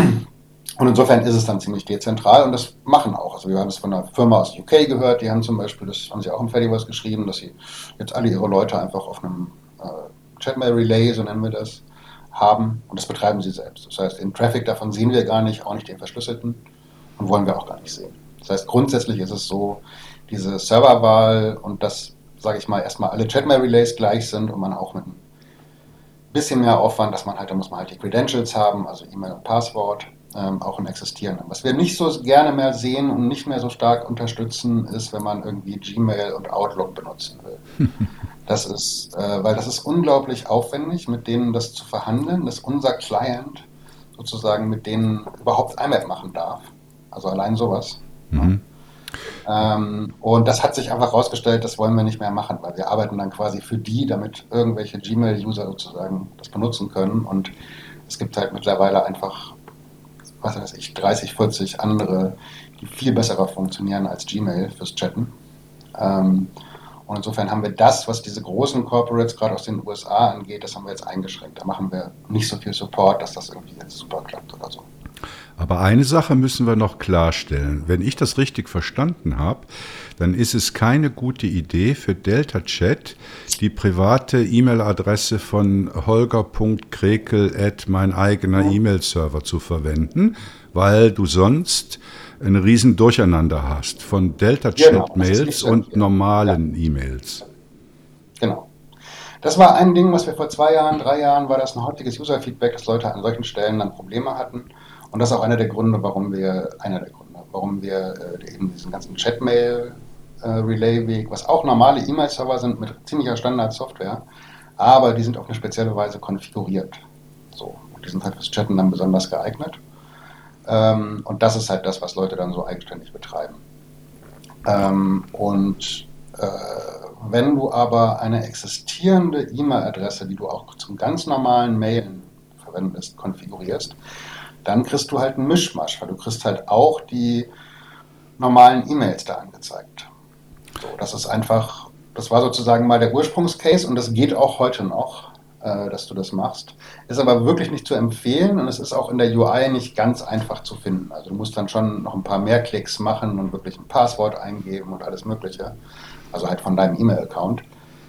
und insofern ist es dann ziemlich dezentral und das machen auch. Also wir haben es von einer Firma aus U K gehört, die haben zum Beispiel, das haben sie auch im Fediverse geschrieben, dass sie jetzt alle ihre Leute einfach auf einem äh, Chatmail-Relay, so nennen wir das, haben und das betreiben sie selbst. Das heißt, den Traffic davon sehen wir gar nicht, auch nicht den verschlüsselten und wollen wir auch gar nicht sehen. Das heißt, grundsätzlich ist es so, diese Serverwahl und dass, sage ich mal, erstmal alle Chatmail-Relays gleich sind und man auch mit ein bisschen mehr Aufwand, dass man halt, da muss man halt die Credentials haben, also E-Mail und Passwort, ähm, auch im Existierenden. Was wir nicht so gerne mehr sehen und nicht mehr so stark unterstützen, ist, wenn man irgendwie Gmail und Outlook benutzen will. Das ist, äh, weil das ist unglaublich aufwendig, mit denen das zu verhandeln, dass unser Client sozusagen mit denen überhaupt I M A P machen darf. Also allein sowas. Mhm. Ja. Ähm, und das hat sich einfach herausgestellt, das wollen wir nicht mehr machen, weil wir arbeiten dann quasi für die, damit irgendwelche Gmail-User sozusagen das benutzen können. Und es gibt halt mittlerweile einfach, was weiß ich, dreißig, vierzig andere, die viel besser funktionieren als Gmail fürs Chatten. Ähm, und insofern haben wir das, was diese großen Corporates gerade aus den U S A angeht, das haben wir jetzt eingeschränkt. Da machen wir nicht so viel Support, dass das irgendwie jetzt super klappt oder so. Aber eine Sache müssen wir noch klarstellen. Wenn ich das richtig verstanden habe, dann ist es keine gute Idee für Delta Chat, die private E-Mail-Adresse von holger punkt krekel at mein eigener E-Mail-Server zu verwenden, weil du sonst ein riesen Durcheinander hast von Delta Chat-Mails genau, und normalen ja. E-Mails. Genau. Das war ein Ding, was wir vor zwei Jahren, drei Jahren, war das ein häufiges User-Feedback, dass Leute an solchen Stellen dann Probleme hatten. Und das ist auch einer der Gründe, warum wir, einer der Gründe, warum wir äh, eben diesen ganzen Chatmail-Relay-Weg, äh, was auch normale E-Mail-Server sind mit ziemlicher Standard-Software, aber die sind auf eine spezielle Weise konfiguriert. So, und die sind halt fürs Chatten dann besonders geeignet. Ähm, und das ist halt das, was Leute dann so eigenständig betreiben. Ähm, und äh, wenn du aber eine existierende E-Mail-Adresse, die du auch zum ganz normalen Mailen verwendest, konfigurierst, dann kriegst du halt einen Mischmasch, weil du kriegst halt auch die normalen E-Mails da angezeigt. So, das ist einfach, das war sozusagen mal der Ursprungscase und das geht auch heute noch, äh, dass du das machst. Ist aber wirklich nicht zu empfehlen und es ist auch in der U I nicht ganz einfach zu finden. Also du musst dann schon noch ein paar mehr Klicks machen und wirklich ein Passwort eingeben und alles Mögliche. Also halt von deinem E-Mail-Account.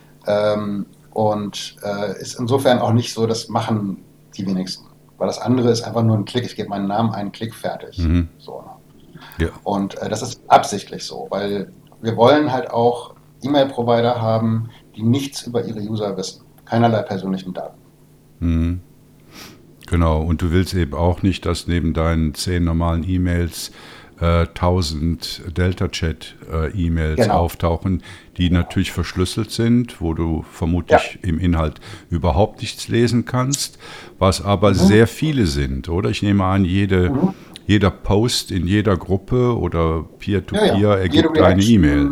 Ähm, und äh, ist insofern auch nicht so, das machen die wenigsten. Weil das andere ist einfach nur ein Klick, ich gebe meinen Namen einen Klick, fertig. Mhm. So, ne? Ja. Und äh, das ist absichtlich so, weil wir wollen halt auch E-Mail-Provider haben, die nichts über ihre User wissen. Keinerlei persönlichen Daten. Mhm. Genau, und du willst eben auch nicht, dass neben deinen zehn normalen E-Mails äh, tausend Delta-Chat-E-Mails äh, genau. auftauchen, die genau. natürlich verschlüsselt sind, wo du vermutlich ja. im Inhalt überhaupt nichts lesen kannst, was aber mhm. sehr viele sind, oder? Ich nehme an, jede, mhm. jeder Post in jeder Gruppe oder Peer-to-Peer ja, ja. ergibt eine E-Mail.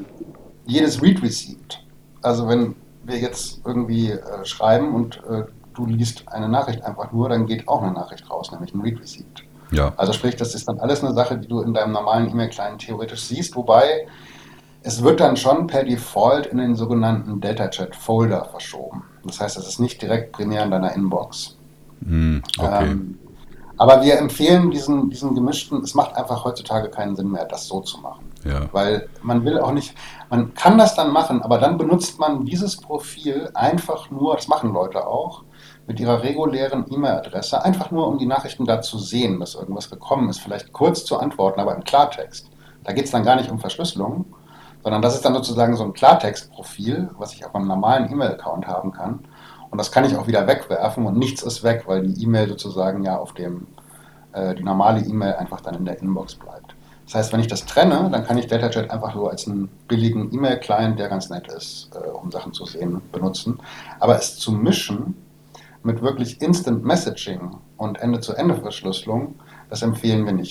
Jedes Read-Received. Also wenn wir jetzt irgendwie äh, schreiben und äh, du liest eine Nachricht einfach nur, dann geht auch eine Nachricht raus, nämlich ein Read-Received. Ja. Also sprich, das ist dann alles eine Sache, die du in deinem normalen E-Mail-Client theoretisch siehst, wobei es wird dann schon per Default in den sogenannten Delta-Chat-Folder verschoben. Das heißt, es ist nicht direkt primär in deiner Inbox. Mm, okay. Ähm, aber wir empfehlen diesen, diesen gemischten, es macht einfach heutzutage keinen Sinn mehr, das so zu machen. Ja. Weil man will auch nicht, man kann das dann machen, aber dann benutzt man dieses Profil einfach nur, das machen Leute auch, mit ihrer regulären E-Mail-Adresse, einfach nur, um die Nachrichten da zu sehen, dass irgendwas gekommen ist, vielleicht kurz zu antworten, aber im Klartext. Da geht es dann gar nicht um Verschlüsselung, sondern das ist dann sozusagen so ein Klartext-Profil, was ich auf einem normalen E-Mail-Account haben kann. Und das kann ich auch wieder wegwerfen und nichts ist weg, weil die E-Mail sozusagen ja auf dem, äh, die normale E-Mail einfach dann in der Inbox bleibt. Das heißt, wenn ich das trenne, dann kann ich DeltaChat einfach so als einen billigen E-Mail-Client, der ganz nett ist, äh, um Sachen zu sehen, benutzen. Aber es zu mischen mit wirklich Instant Messaging und Ende-zu-Ende-Verschlüsselung, das empfehlen wir nicht mehr.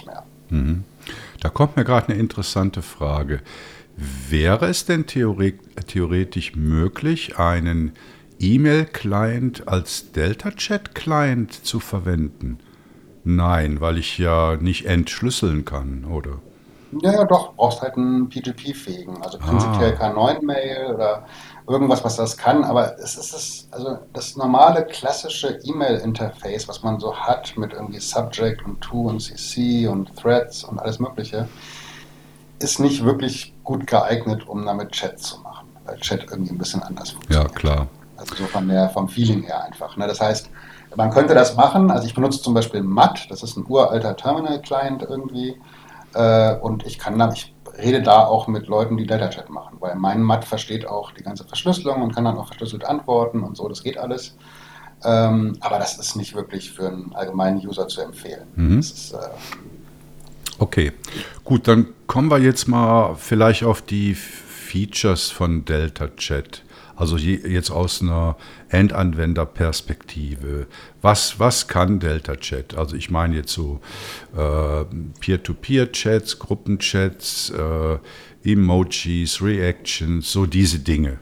Mhm. Da kommt mir gerade eine interessante Frage. Wäre es denn theore- theoretisch möglich, einen E-Mail-Client als Delta-Chat-Client zu verwenden? Nein, weil ich ja nicht entschlüsseln kann, oder? Ja, ja, doch, brauchst halt einen P G P-fähigen, also prinzipiell Ah, K neun Mail oder irgendwas, was das kann, aber es ist das, also das normale klassische E-Mail-Interface, was man so hat mit irgendwie Subject und To und C C und Threads und alles Mögliche, ist nicht wirklich gut geeignet, um damit Chat zu machen, weil Chat irgendwie ein bisschen anders ja, funktioniert. klar. Also so von der, vom Feeling her einfach. Ne? Das heißt, man könnte das machen, also ich benutze zum Beispiel M A T, das ist ein uralter Terminal-Client irgendwie, äh, und ich kann da, ich rede da auch mit Leuten, die Data Chat machen, weil mein M A T versteht auch die ganze Verschlüsselung und kann dann auch verschlüsselt antworten und so, das geht alles. Ähm, aber das ist nicht wirklich für einen allgemeinen User zu empfehlen. Mhm. Das ist, äh, Okay, gut, dann kommen wir jetzt mal vielleicht auf die Features von Delta Chat. Also je, jetzt aus einer Endanwenderperspektive. Was, was kann Delta Chat? Also ich meine jetzt so äh, Peer-to-Peer-Chats, Gruppenchats, äh, Emojis, Reactions, so diese Dinge.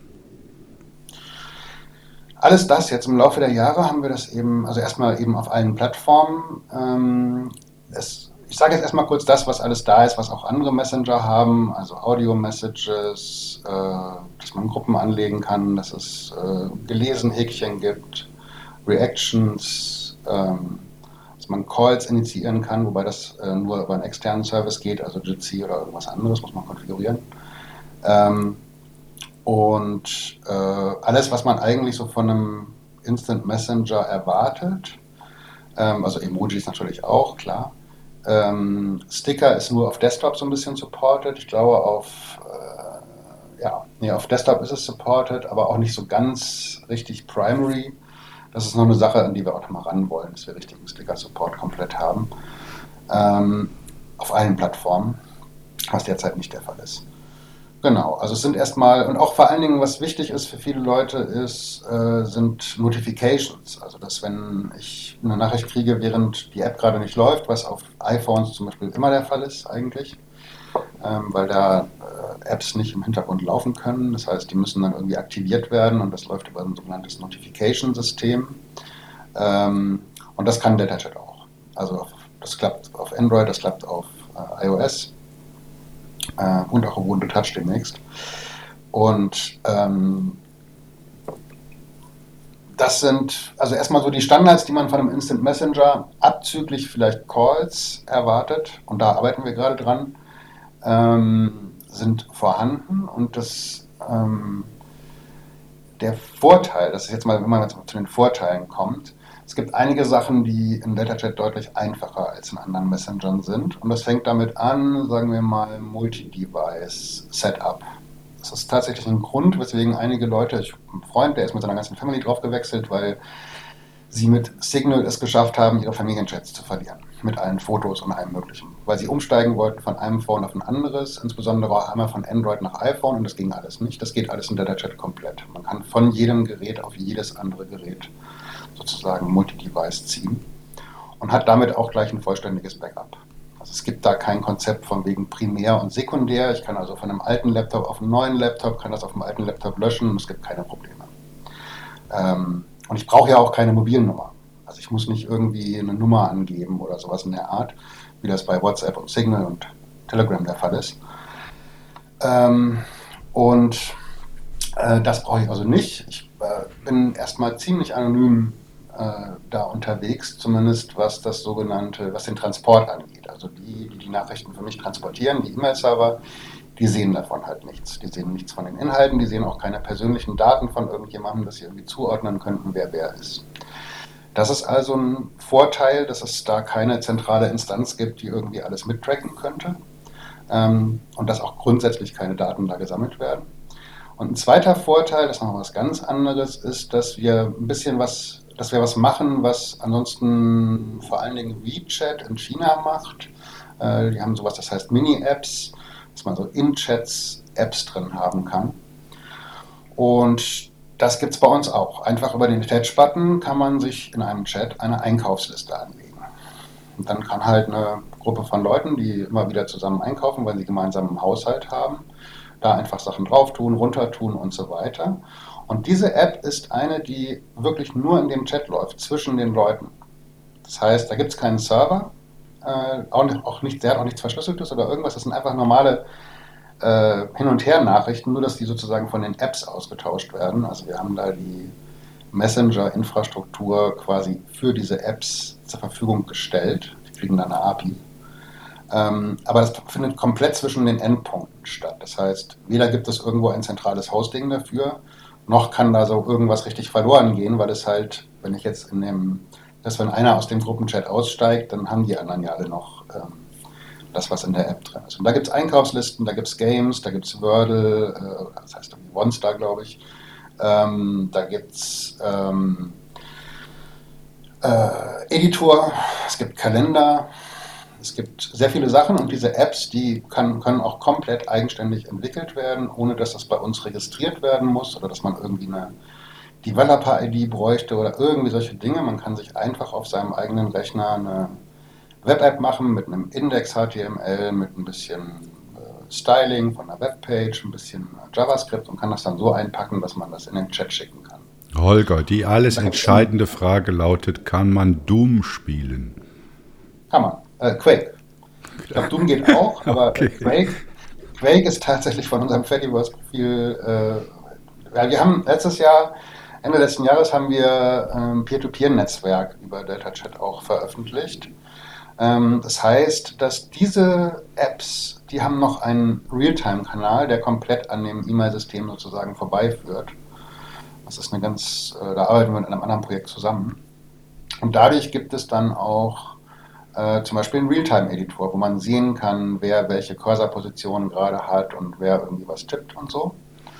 Alles das jetzt im Laufe der Jahre haben wir das eben, also erstmal eben auf allen Plattformen. Ähm, es, ich sage jetzt erstmal kurz das, was alles da ist, was auch andere Messenger haben, also Audio-Messages, äh, dass man Gruppen anlegen kann, dass es äh, gelesen Häkchen gibt, Reactions, ähm, dass man Calls initiieren kann, wobei das äh, nur über einen externen Service geht, also Jitsi oder irgendwas anderes muss man konfigurieren. Ähm, und äh, alles, was man eigentlich so von einem Instant Messenger erwartet, ähm, also Emojis natürlich auch, klar. Ähm, Sticker ist nur auf Desktop so ein bisschen supported. Ich glaube, auf, äh, ja, nee, auf Desktop ist es supported, aber auch nicht so ganz richtig primary. Das ist noch eine Sache, an die wir auch noch mal ran wollen, dass wir richtigen Sticker-Support komplett haben. Ähm, auf allen Plattformen, was derzeit nicht der Fall ist. Genau, also es sind erstmal, und auch vor allen Dingen, was wichtig ist für viele Leute, ist, äh, sind Notifications. Also, dass wenn ich eine Nachricht kriege, während die App gerade nicht läuft, was auf iPhones zum Beispiel immer der Fall ist eigentlich, ähm, weil da äh, Apps nicht im Hintergrund laufen können. Das heißt, die müssen dann irgendwie aktiviert werden und das läuft über ein sogenanntes Notification-System. Ähm, und das kann DataChat auch. Also auf, das klappt auf Android, das klappt auf äh, iOS äh, und auch Ubuntu Touch demnächst. Und ähm, das sind also erstmal so die Standards, die man von einem Instant Messenger abzüglich vielleicht Calls erwartet. Und da arbeiten wir gerade dran, ähm, sind vorhanden. Und das, ähm, der Vorteil, das ist jetzt mal, wenn man jetzt zu den Vorteilen kommt, es gibt einige Sachen, die in DataChat deutlich einfacher als in anderen Messengern sind. Und das fängt damit an, sagen wir mal, Multi-Device-Setup. Das ist tatsächlich ein Grund, weswegen einige Leute, ich habe einen Freund, der ist mit seiner ganzen Family drauf gewechselt, weil sie mit Signal es geschafft haben, ihre Familienchats zu verlieren. Mit allen Fotos und allem Möglichen. Weil sie umsteigen wollten von einem Phone auf ein anderes, insbesondere auch einmal von Android nach iPhone und das ging alles nicht. Das geht alles in DataChat komplett. Man kann von jedem Gerät auf jedes andere Gerät sozusagen Multi-Device ziehen und hat damit auch gleich ein vollständiges Backup. Also es gibt da kein Konzept von wegen Primär und Sekundär. Ich kann also von einem alten Laptop auf einen neuen Laptop, kann das auf dem alten Laptop löschen und es gibt keine Probleme. Ähm, und ich brauche ja auch keine Mobilnummer. Also ich muss nicht irgendwie eine Nummer angeben oder sowas in der Art, wie das bei WhatsApp und Signal und Telegram der Fall ist. Ähm, und äh, das brauche ich also nicht. Ich äh, bin erstmal ziemlich anonym äh, da unterwegs, zumindest was das sogenannte, was den Transport angeht. Also die, die die Nachrichten für mich transportieren, die E-Mail-Server, die sehen davon halt nichts. Die sehen nichts von den Inhalten, die sehen auch keine persönlichen Daten von irgendjemandem, dass sie irgendwie zuordnen könnten, wer wer ist. Das ist also ein Vorteil, dass es da keine zentrale Instanz gibt, die irgendwie alles mittracken könnte, ähm, und dass auch grundsätzlich keine Daten da gesammelt werden. Und ein zweiter Vorteil, das ist noch was ganz anderes, ist, dass wir ein bisschen was, dass wir was machen, was ansonsten vor allen Dingen WeChat in China macht. Äh, die haben sowas, das heißt Mini-Apps, dass man so in Chats Apps drin haben kann. Und das gibt es bei uns auch. Einfach über den Attach-Button kann man sich in einem Chat eine Einkaufsliste anlegen. Und dann kann halt eine Gruppe von Leuten, die immer wieder zusammen einkaufen, weil sie gemeinsam einen Haushalt haben. Da einfach Sachen drauf tun, runter tun und so weiter. Und diese App ist eine, die wirklich nur in dem Chat läuft, zwischen den Leuten. Das heißt, da gibt es keinen Server, äh, auch, nicht, auch nicht, der hat auch nichts Verschlüsseltes oder irgendwas. Das sind einfach normale äh, Hin- und Her-Nachrichten, nur dass die sozusagen von den Apps ausgetauscht werden. Also wir haben da die Messenger-Infrastruktur quasi für diese Apps zur Verfügung gestellt. Die kriegen dann eine A P I. Ähm, aber das findet komplett zwischen den Endpunkten statt. Das heißt, weder gibt es irgendwo ein zentrales Hosting dafür, noch kann da so irgendwas richtig verloren gehen, weil es halt, wenn ich jetzt in dem, dass wenn einer aus dem Gruppenchat aussteigt, dann haben die anderen ja alle noch ähm, das, was in der App drin ist. Und da gibt es Einkaufslisten, da gibt es Games, da gibt es Wordle, äh, das heißt irgendwie OneStar, glaube ich. Ähm, da gibt es ähm, äh, Editor, es gibt Kalender, es gibt sehr viele Sachen und diese Apps, die kann, können auch komplett eigenständig entwickelt werden, ohne dass das bei uns registriert werden muss oder dass man irgendwie eine Developer-I D bräuchte oder irgendwie solche Dinge. Man kann sich einfach auf seinem eigenen Rechner eine Web-App machen mit einem Index-H T M L, mit ein bisschen äh, Styling von einer Webpage, ein bisschen JavaScript und kann das dann so einpacken, dass man das in den Chat schicken kann. Holger, die alles entscheidende Frage lautet, kann man Doom spielen? Kann man. Äh, Quake. Ich glaube, Doom geht auch, aber okay. Quake, Quake ist tatsächlich von unserem Fediverse-Profil. Äh, ja, wir haben letztes Jahr, Ende letzten Jahres, haben wir ein ähm, Peer-to-Peer-Netzwerk über DeltaChat auch veröffentlicht. Ähm, das heißt, dass diese Apps, die haben noch einen Realtime-Kanal, der komplett an dem E-Mail-System sozusagen vorbeiführt. Das ist eine ganz, äh, da arbeiten wir mit einem anderen Projekt zusammen. Und dadurch gibt es dann auch Äh, zum Beispiel einen Realtime-Editor, wo man sehen kann, wer welche Cursor-Position gerade hat und wer irgendwie was tippt und so.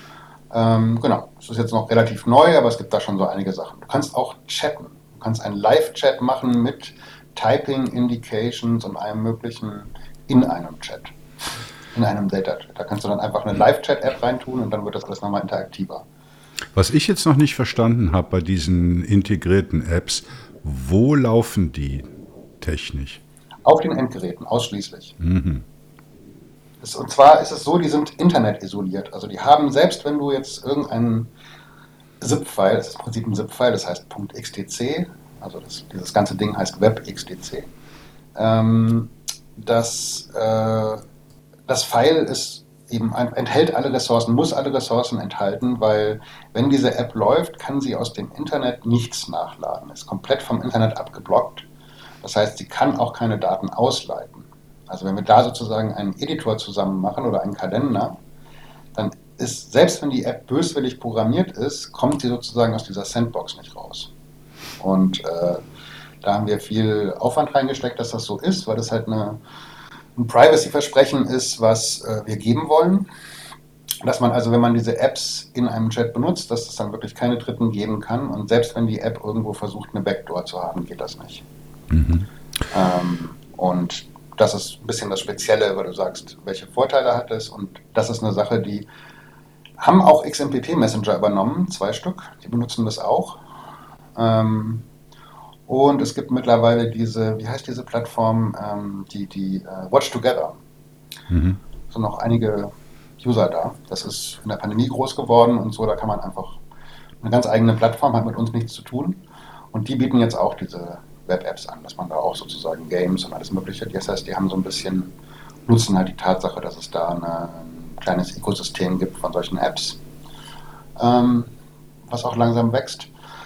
Ähm, genau, das ist jetzt noch relativ neu, aber es gibt da schon so einige Sachen. Du kannst auch chatten. Du kannst einen Live-Chat machen mit Typing-Indications und allem Möglichen in einem Chat, in einem Data-Chat. Da kannst du dann einfach eine Live-Chat-App reintun und dann wird das alles nochmal interaktiver. Was ich jetzt noch nicht verstanden habe bei diesen integrierten Apps, wo laufen die technisch? Auf den Endgeräten, ausschließlich. Mhm. Das, und zwar ist es so, die sind internetisoliert. Also die haben, selbst wenn du jetzt irgendeinen ZIP-File, das ist im Prinzip ein ZIP-File, das heißt .xtc, also das, dieses ganze Ding heißt WebXTC. Ähm, das, äh, das File ist eben ein, enthält alle Ressourcen, muss alle Ressourcen enthalten, weil wenn diese App läuft, kann sie aus dem Internet nichts nachladen. Ist komplett vom Internet abgeblockt. Das heißt, sie kann auch keine Daten ausleiten. Also wenn wir da sozusagen einen Editor zusammen machen oder einen Kalender, dann ist, selbst wenn die App böswillig programmiert ist, kommt sie sozusagen aus dieser Sandbox nicht raus. Und äh, da haben wir viel Aufwand reingesteckt, dass das so ist, weil das halt eine, ein Privacy-Versprechen ist, was äh, wir geben wollen. Dass man also, wenn man diese Apps in einem Chat benutzt, dass es dann wirklich keine Dritten geben kann. Und selbst wenn die App irgendwo versucht, eine Backdoor zu haben, geht das nicht. Mhm. Ähm, und das ist ein bisschen das Spezielle, weil du sagst, welche Vorteile hat es. Und das ist eine Sache, die haben auch X M P P Messenger übernommen, zwei Stück, die benutzen das auch. Ähm, und es gibt mittlerweile diese, wie heißt diese Plattform, ähm, die, die äh, Watch Together. Mhm. Es sind noch einige User da. Das ist in der Pandemie groß geworden und so, da kann man einfach eine ganz eigene Plattform, hat mit uns nichts zu tun. Und die bieten jetzt auch diese Web-Apps an, dass man da auch sozusagen Games und alles Mögliche, das heißt, die haben so ein bisschen, nutzen halt die Tatsache, dass es da eine, ein kleines Ökosystem gibt von solchen Apps, ähm, was auch langsam wächst.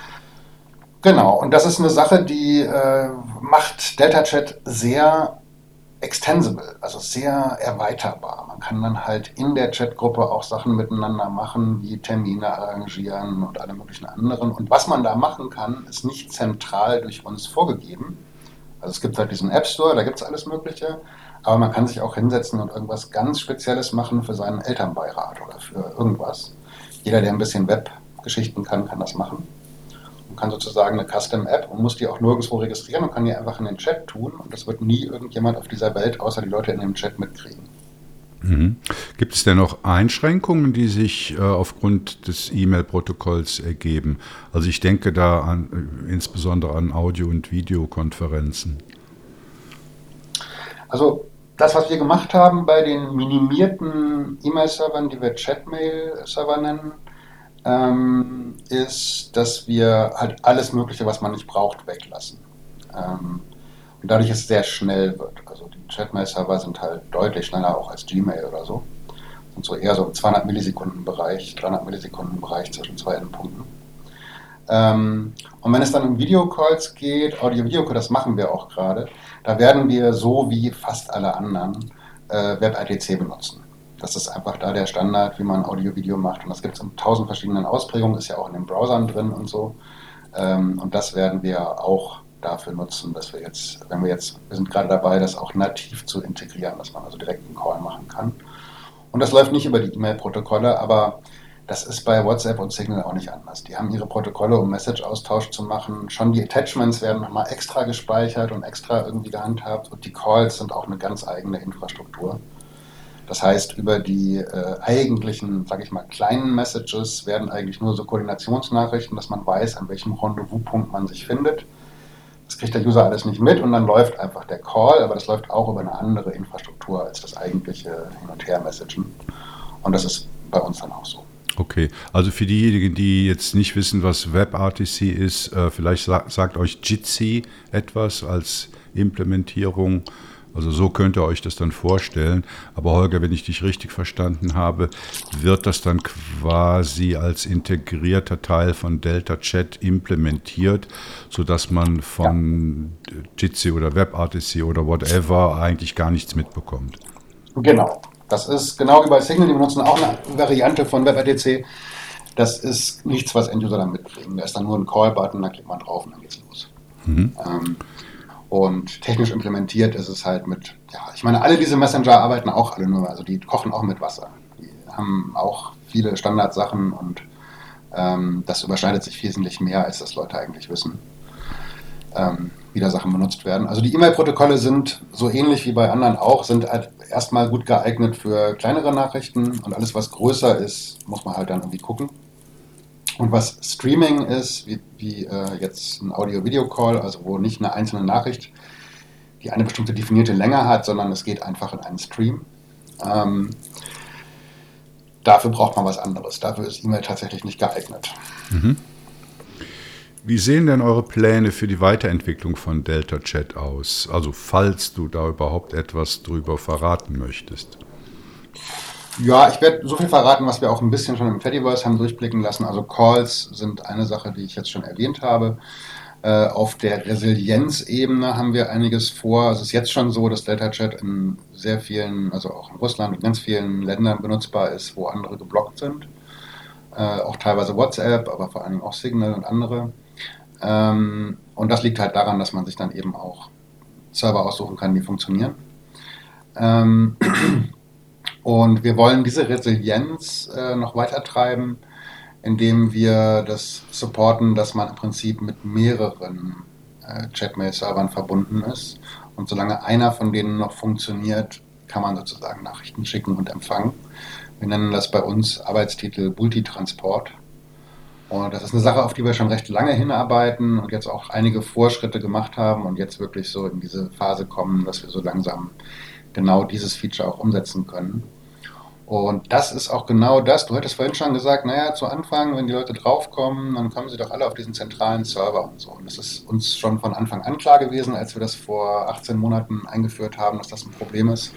Genau, und das ist eine Sache, die äh, macht DeltaChat sehr extensible, also sehr erweiterbar. Man kann dann halt in der Chatgruppe auch Sachen miteinander machen, wie Termine arrangieren und alle möglichen anderen. Und was man da machen kann, ist nicht zentral durch uns vorgegeben. Also es gibt halt diesen App Store, da gibt es alles Mögliche, aber man kann sich auch hinsetzen und irgendwas ganz Spezielles machen für seinen Elternbeirat oder für irgendwas. Jeder, der ein bisschen Webgeschichten kann, kann das machen. Man kann sozusagen eine Custom-App und muss die auch nirgendwo registrieren und kann die einfach in den Chat tun und das wird nie irgendjemand auf dieser Welt außer die Leute in dem Chat mitkriegen. Mhm. Gibt es denn noch Einschränkungen, die sich äh, aufgrund des E-Mail-Protokolls ergeben? Also ich denke da an, äh, insbesondere an Audio- und Videokonferenzen. Also das, was wir gemacht haben bei den minimierten E-Mail-Servern, die wir Chatmail-Server nennen, ähm, ist, dass wir halt alles Mögliche, was man nicht braucht, weglassen. Ähm, und dadurch es sehr schnell wird. Also die Chatmail-Server sind halt deutlich schneller auch als Gmail oder so. Und so eher so im zweihundert Millisekunden Bereich, dreihundert Millisekunden Bereich zwischen zwei Endpunkten. Ähm, und wenn es dann um Videocalls geht, Audio-Video-Calls, das machen wir auch gerade, da werden wir so wie fast alle anderen äh, WebRTC benutzen. Das ist einfach da der Standard, wie man Audio-Video macht. Und das gibt es in tausend verschiedenen Ausprägungen, ist ja auch in den Browsern drin und so. Ähm, und das werden wir auch dafür nutzen, dass wir jetzt, wenn wir jetzt, wir sind gerade dabei, das auch nativ zu integrieren, dass man also direkt einen Call machen kann. Und das läuft nicht über die E-Mail-Protokolle, aber das ist bei WhatsApp und Signal auch nicht anders. Die haben ihre Protokolle, um Message-Austausch zu machen. Schon die Attachments werden nochmal extra gespeichert und extra irgendwie gehandhabt. Und die Calls sind auch eine ganz eigene Infrastruktur. Das heißt, über die äh, eigentlichen, sage ich mal, kleinen Messages werden eigentlich nur so Koordinationsnachrichten, dass man weiß, an welchem Rendezvous-Punkt man sich findet. Das kriegt der User alles nicht mit und dann läuft einfach der Call, aber das läuft auch über eine andere Infrastruktur als das eigentliche Hin- und Her-Messagen. Und das ist bei uns dann auch so. Okay, also für diejenigen, die jetzt nicht wissen, was WebRTC ist, äh, vielleicht sa- sagt euch Jitsi etwas als Implementierung. Also so könnt ihr euch das dann vorstellen. Aber Holger, wenn ich dich richtig verstanden habe, wird das dann quasi als integrierter Teil von Delta Chat implementiert, sodass man von ja. Jitsi oder WebRTC oder whatever eigentlich gar nichts mitbekommt. Genau. Das ist genau wie bei Signal, die benutzen auch eine Variante von WebRTC. Das ist nichts, was End-User dann mitkriegen. Da ist dann nur ein Call-Button, da klickt man drauf und dann geht's los. Mhm. Ähm, und technisch implementiert ist es halt mit, ja, ich meine, alle diese Messenger arbeiten auch alle nur, also die kochen auch mit Wasser. Die haben auch viele Standardsachen und ähm, das überschneidet sich wesentlich mehr, als das Leute eigentlich wissen, ähm, wie da Sachen benutzt werden. Also die E-Mail-Protokolle sind so ähnlich wie bei anderen auch, sind halt erstmal gut geeignet für kleinere Nachrichten und alles, was größer ist, muss man halt dann irgendwie gucken. Und was Streaming ist, wie, wie äh, jetzt ein Audio-Video-Call, also wo nicht eine einzelne Nachricht, die eine bestimmte definierte Länge hat, sondern es geht einfach in einen Stream. Ähm, dafür braucht man was anderes. Dafür ist E-Mail tatsächlich nicht geeignet. Mhm. Wie sehen denn eure Pläne für die Weiterentwicklung von Delta Chat aus? Also falls du da überhaupt etwas drüber verraten möchtest. Ja, ich werde so viel verraten, was wir auch ein bisschen schon im Fediverse haben durchblicken lassen. Also Calls sind eine Sache, die ich jetzt schon erwähnt habe. Äh, auf der Resilienzebene haben wir einiges vor. Es ist jetzt schon so, dass Delta Chat in sehr vielen, also auch in Russland und ganz vielen Ländern benutzbar ist, wo andere geblockt sind. Äh, auch teilweise WhatsApp, aber vor allem auch Signal und andere. Ähm, und das liegt halt daran, dass man sich dann eben auch Server aussuchen kann, die funktionieren. Ähm, Und wir wollen diese Resilienz äh, noch weiter treiben, indem wir das supporten, dass man im Prinzip mit mehreren äh, Chatmail-Servern verbunden ist. Und solange einer von denen noch funktioniert, kann man sozusagen Nachrichten schicken und empfangen. Wir nennen das bei uns Arbeitstitel Multitransport. Und das ist eine Sache, auf die wir schon recht lange hinarbeiten und jetzt auch einige Vorschritte gemacht haben und jetzt wirklich so in diese Phase kommen, dass wir so langsam genau dieses Feature auch umsetzen können. Und das ist auch genau das. Du hattest vorhin schon gesagt, naja, zu Anfang, wenn die Leute draufkommen, dann kommen sie doch alle auf diesen zentralen Server und so. Und das ist uns schon von Anfang an klar gewesen, als wir das vor achtzehn Monaten eingeführt haben, dass das ein Problem ist.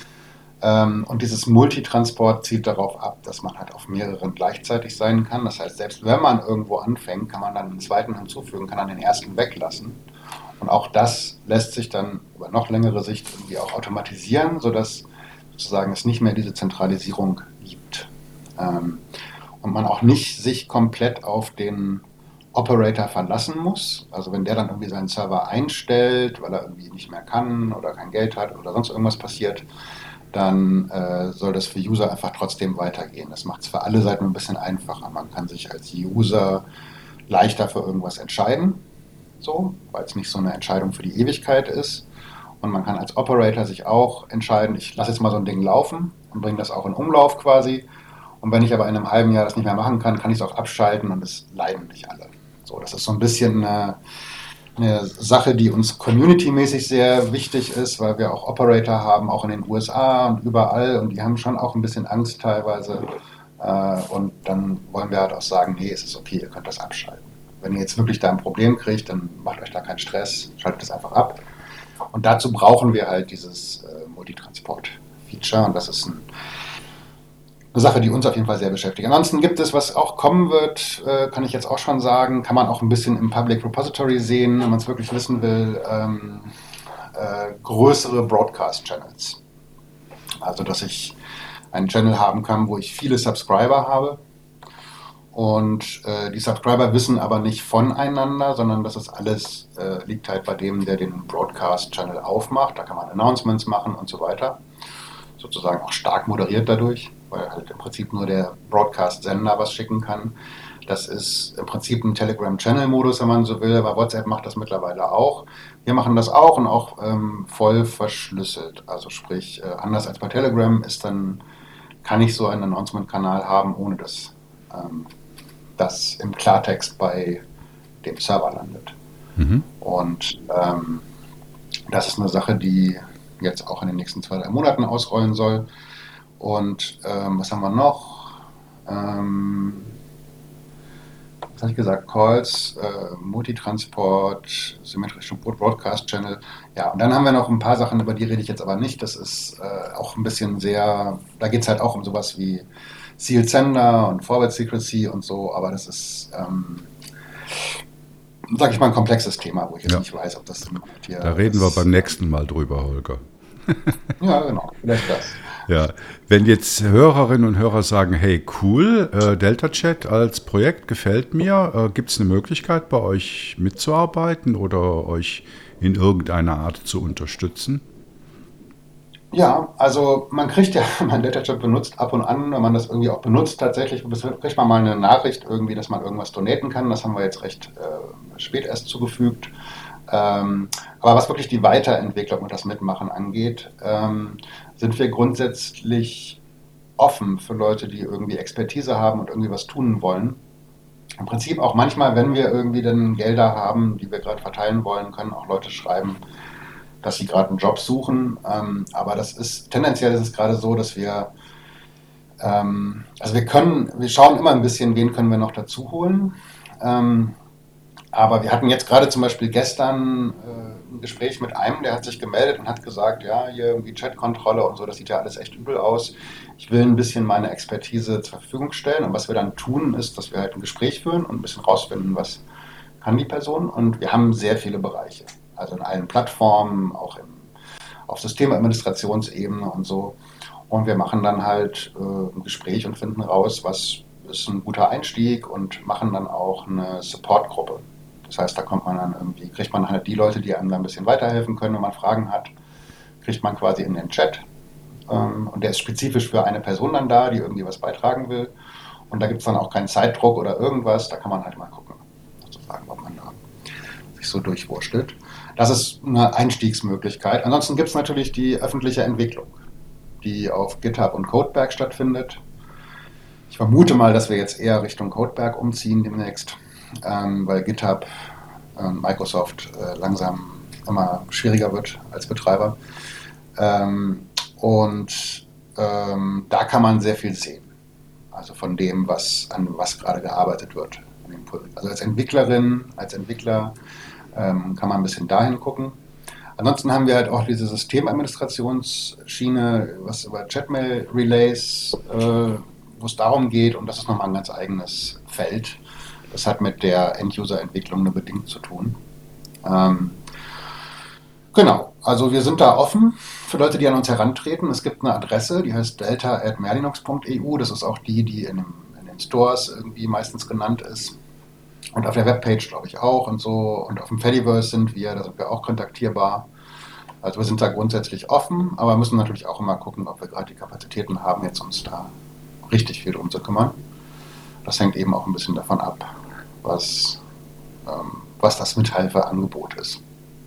Und dieses Multitransport zielt darauf ab, dass man halt auf mehreren gleichzeitig sein kann. Das heißt, selbst wenn man irgendwo anfängt, kann man dann den zweiten hinzufügen, kann dann den ersten weglassen. Und auch das lässt sich dann über noch längere Sicht irgendwie auch automatisieren, sodass sozusagen es nicht mehr diese Zentralisierung gibt. Ähm, und man auch nicht sich komplett auf den Operator verlassen muss. Also wenn der dann irgendwie seinen Server einstellt, weil er irgendwie nicht mehr kann oder kein Geld hat oder sonst irgendwas passiert, dann äh, soll das für User einfach trotzdem weitergehen. Das macht es für alle Seiten ein bisschen einfacher. Man kann sich als User leichter für irgendwas entscheiden, so, weil es nicht so eine Entscheidung für die Ewigkeit ist. Und man kann als Operator sich auch entscheiden, ich lasse jetzt mal so ein Ding laufen und bringe das auch in Umlauf quasi. Und wenn ich aber in einem halben Jahr das nicht mehr machen kann, kann ich es auch abschalten und es leiden nicht alle. So, das ist so ein bisschen, äh, eine Sache, die uns community-mäßig sehr wichtig ist, weil wir auch Operator haben, auch in den U S A und überall, und die haben schon auch ein bisschen Angst teilweise. Äh, und dann wollen wir halt auch sagen, nee, es ist okay, ihr könnt das abschalten. Wenn ihr jetzt wirklich da ein Problem kriegt, dann macht euch da keinen Stress, schaltet es einfach ab. Und dazu brauchen wir halt dieses äh, Multitransport-Feature, und das ist ein eine Sache, die uns auf jeden Fall sehr beschäftigt. Ansonsten gibt es, was auch kommen wird, äh, kann ich jetzt auch schon sagen, kann man auch ein bisschen im Public Repository sehen, wenn man es wirklich wissen will, ähm, äh, größere Broadcast-Channels. Also, dass ich einen Channel haben kann, wo ich viele Subscriber habe, und äh, die Subscriber wissen aber nicht voneinander, sondern das ist alles, äh, liegt halt bei dem, der den Broadcast-Channel aufmacht. Da kann man Announcements machen und so weiter. Sozusagen auch stark moderiert dadurch, weil halt im Prinzip nur der Broadcast-Sender was schicken kann. Das ist im Prinzip ein Telegram-Channel-Modus, wenn man so will, aber WhatsApp macht das mittlerweile auch. Wir machen das auch, und auch ähm, voll verschlüsselt. Also sprich, äh, anders als bei Telegram ist dann, kann ich so einen Announcement-Kanal haben, ohne dass ähm, das im Klartext bei dem Server landet. Mhm. Und ähm, das ist eine Sache, die jetzt auch in den nächsten zwei, drei Monaten ausrollen soll. Und ähm, was haben wir noch? Ähm, was habe ich gesagt? Calls, äh, Multitransport, symmetrische Broadcast Channel. Ja, und dann haben wir noch ein paar Sachen, über die rede ich jetzt aber nicht. Das ist äh, auch ein bisschen sehr, da geht es halt auch um sowas wie Sealed Sender und Forward Secrecy und so, aber das ist, ähm, sag ich mal, ein komplexes Thema, wo ich jetzt ja. nicht weiß, ob das hier Da reden ist, wir beim nächsten Mal drüber, Holger. Ja, genau, vielleicht das. Ja, wenn jetzt Hörerinnen und Hörer sagen, hey, cool, äh, DeltaChat als Projekt gefällt mir, äh, gibt es eine Möglichkeit, bei euch mitzuarbeiten oder euch in irgendeiner Art zu unterstützen? Ja, also man kriegt ja, man DeltaChat benutzt ab und an, wenn man das irgendwie auch benutzt tatsächlich, kriegt man mal eine Nachricht irgendwie, dass man irgendwas donaten kann. Das haben wir jetzt recht äh, spät erst zugefügt. Ähm, aber was wirklich die Weiterentwicklung und das Mitmachen angeht, ähm, sind wir grundsätzlich offen für Leute, die irgendwie Expertise haben und irgendwie was tun wollen. Im Prinzip auch manchmal, wenn wir irgendwie dann Gelder haben, die wir gerade verteilen wollen, können auch Leute schreiben, dass sie gerade einen Job suchen. Ähm, aber das ist, tendenziell ist es gerade so, dass wir, ähm, also wir können, wir schauen immer ein bisschen, wen können wir noch dazu holen. Ähm, aber wir hatten jetzt gerade zum Beispiel gestern äh, ein Gespräch mit einem, der hat sich gemeldet und hat gesagt, ja, hier irgendwie Chatkontrolle und so, das sieht ja alles echt übel aus. Ich will ein bisschen meine Expertise zur Verfügung stellen, und was wir dann tun, ist, dass wir halt ein Gespräch führen und ein bisschen rausfinden, was kann die Person, und wir haben sehr viele Bereiche. Also in allen Plattformen, auch im, auf Systemadministrationsebene und so. Und wir machen dann halt äh, ein Gespräch und finden raus, was ist ein guter Einstieg, und machen dann auch eine Supportgruppe. Das heißt, da kommt man dann irgendwie, kriegt man halt die Leute, die einem dann ein bisschen weiterhelfen können, wenn man Fragen hat, kriegt man quasi in den Chat. Ähm, und der ist spezifisch für eine Person dann da, die irgendwie was beitragen will. Und da gibt es dann auch keinen Zeitdruck oder irgendwas, da kann man halt mal gucken, sozusagen, ob man da sich so durchwurschtelt. Das ist eine Einstiegsmöglichkeit. Ansonsten gibt es natürlich die öffentliche Entwicklung, die auf GitHub und Codeberg stattfindet. Ich vermute mal, dass wir jetzt eher Richtung Codeberg umziehen demnächst, ähm, weil GitHub, äh, Microsoft äh, langsam immer schwieriger wird als Betreiber. Ähm, und ähm, da kann man sehr viel sehen. Also von dem, was, an was gerade gearbeitet wird. Also als Entwicklerin, als Entwickler ähm, kann man ein bisschen dahin gucken. Ansonsten haben wir halt auch diese Systemadministrationsschiene, was über Chatmail-Relays, äh, wo es darum geht, und das ist nochmal ein ganz eigenes Feld. Das hat mit der End-User-Entwicklung nur bedingt zu tun. Ähm, genau, also wir sind da offen für Leute, die an uns herantreten. Es gibt eine Adresse, die heißt delta at merlinux punkt e u. Das ist auch die, die in, dem, in den Stores irgendwie meistens genannt ist. Und auf der Webpage, glaube ich, auch und so. Und auf dem Fediverse sind wir, da sind wir auch kontaktierbar. Also wir sind da grundsätzlich offen, aber müssen natürlich auch immer gucken, ob wir gerade die Kapazitäten haben, jetzt uns da richtig viel drum zu kümmern. Das hängt eben auch ein bisschen davon ab, was, ähm, was das Mithelferangebot ist.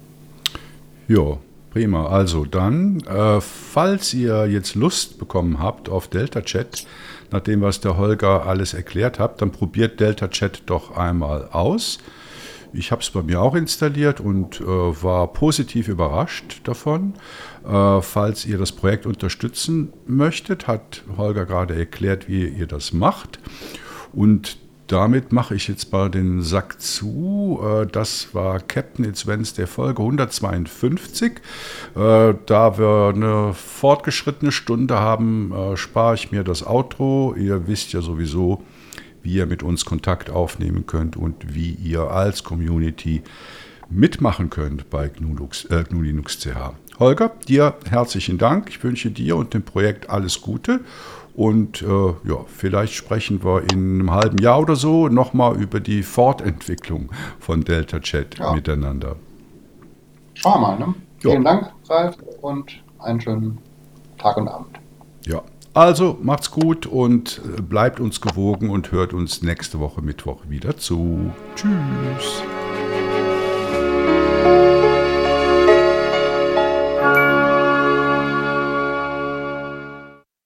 Ja, prima. Also dann, äh, falls ihr jetzt Lust bekommen habt auf DeltaChat, nachdem was der Holger alles erklärt hat, dann probiert DeltaChat doch einmal aus. Ich habe es bei mir auch installiert und äh, war positiv überrascht davon. Äh, falls ihr das Projekt unterstützen möchtet, hat Holger gerade erklärt, wie ihr das macht. Und damit mache ich jetzt mal den Sack zu. Äh, das war Captain It's Wednesday Folge hundertzweiundfünfzig. Äh, da wir eine fortgeschrittene Stunde haben, äh, spare ich mir das Outro. Ihr wisst ja sowieso, wie ihr mit uns Kontakt aufnehmen könnt und wie ihr als Community mitmachen könnt bei G N U Linux, äh, G N U Linux Punkt C H. Holger, dir herzlichen Dank. Ich wünsche dir und dem Projekt alles Gute. Und äh, ja, vielleicht sprechen wir in einem halben Jahr oder so nochmal über die Fortentwicklung von Delta Chat ja. miteinander. Schauen wir mal, ne? Ja. Vielen Dank, Ralf, und einen schönen Tag und Abend. Ja, also macht's gut und bleibt uns gewogen und hört uns nächste Woche Mittwoch wieder zu. Tschüss.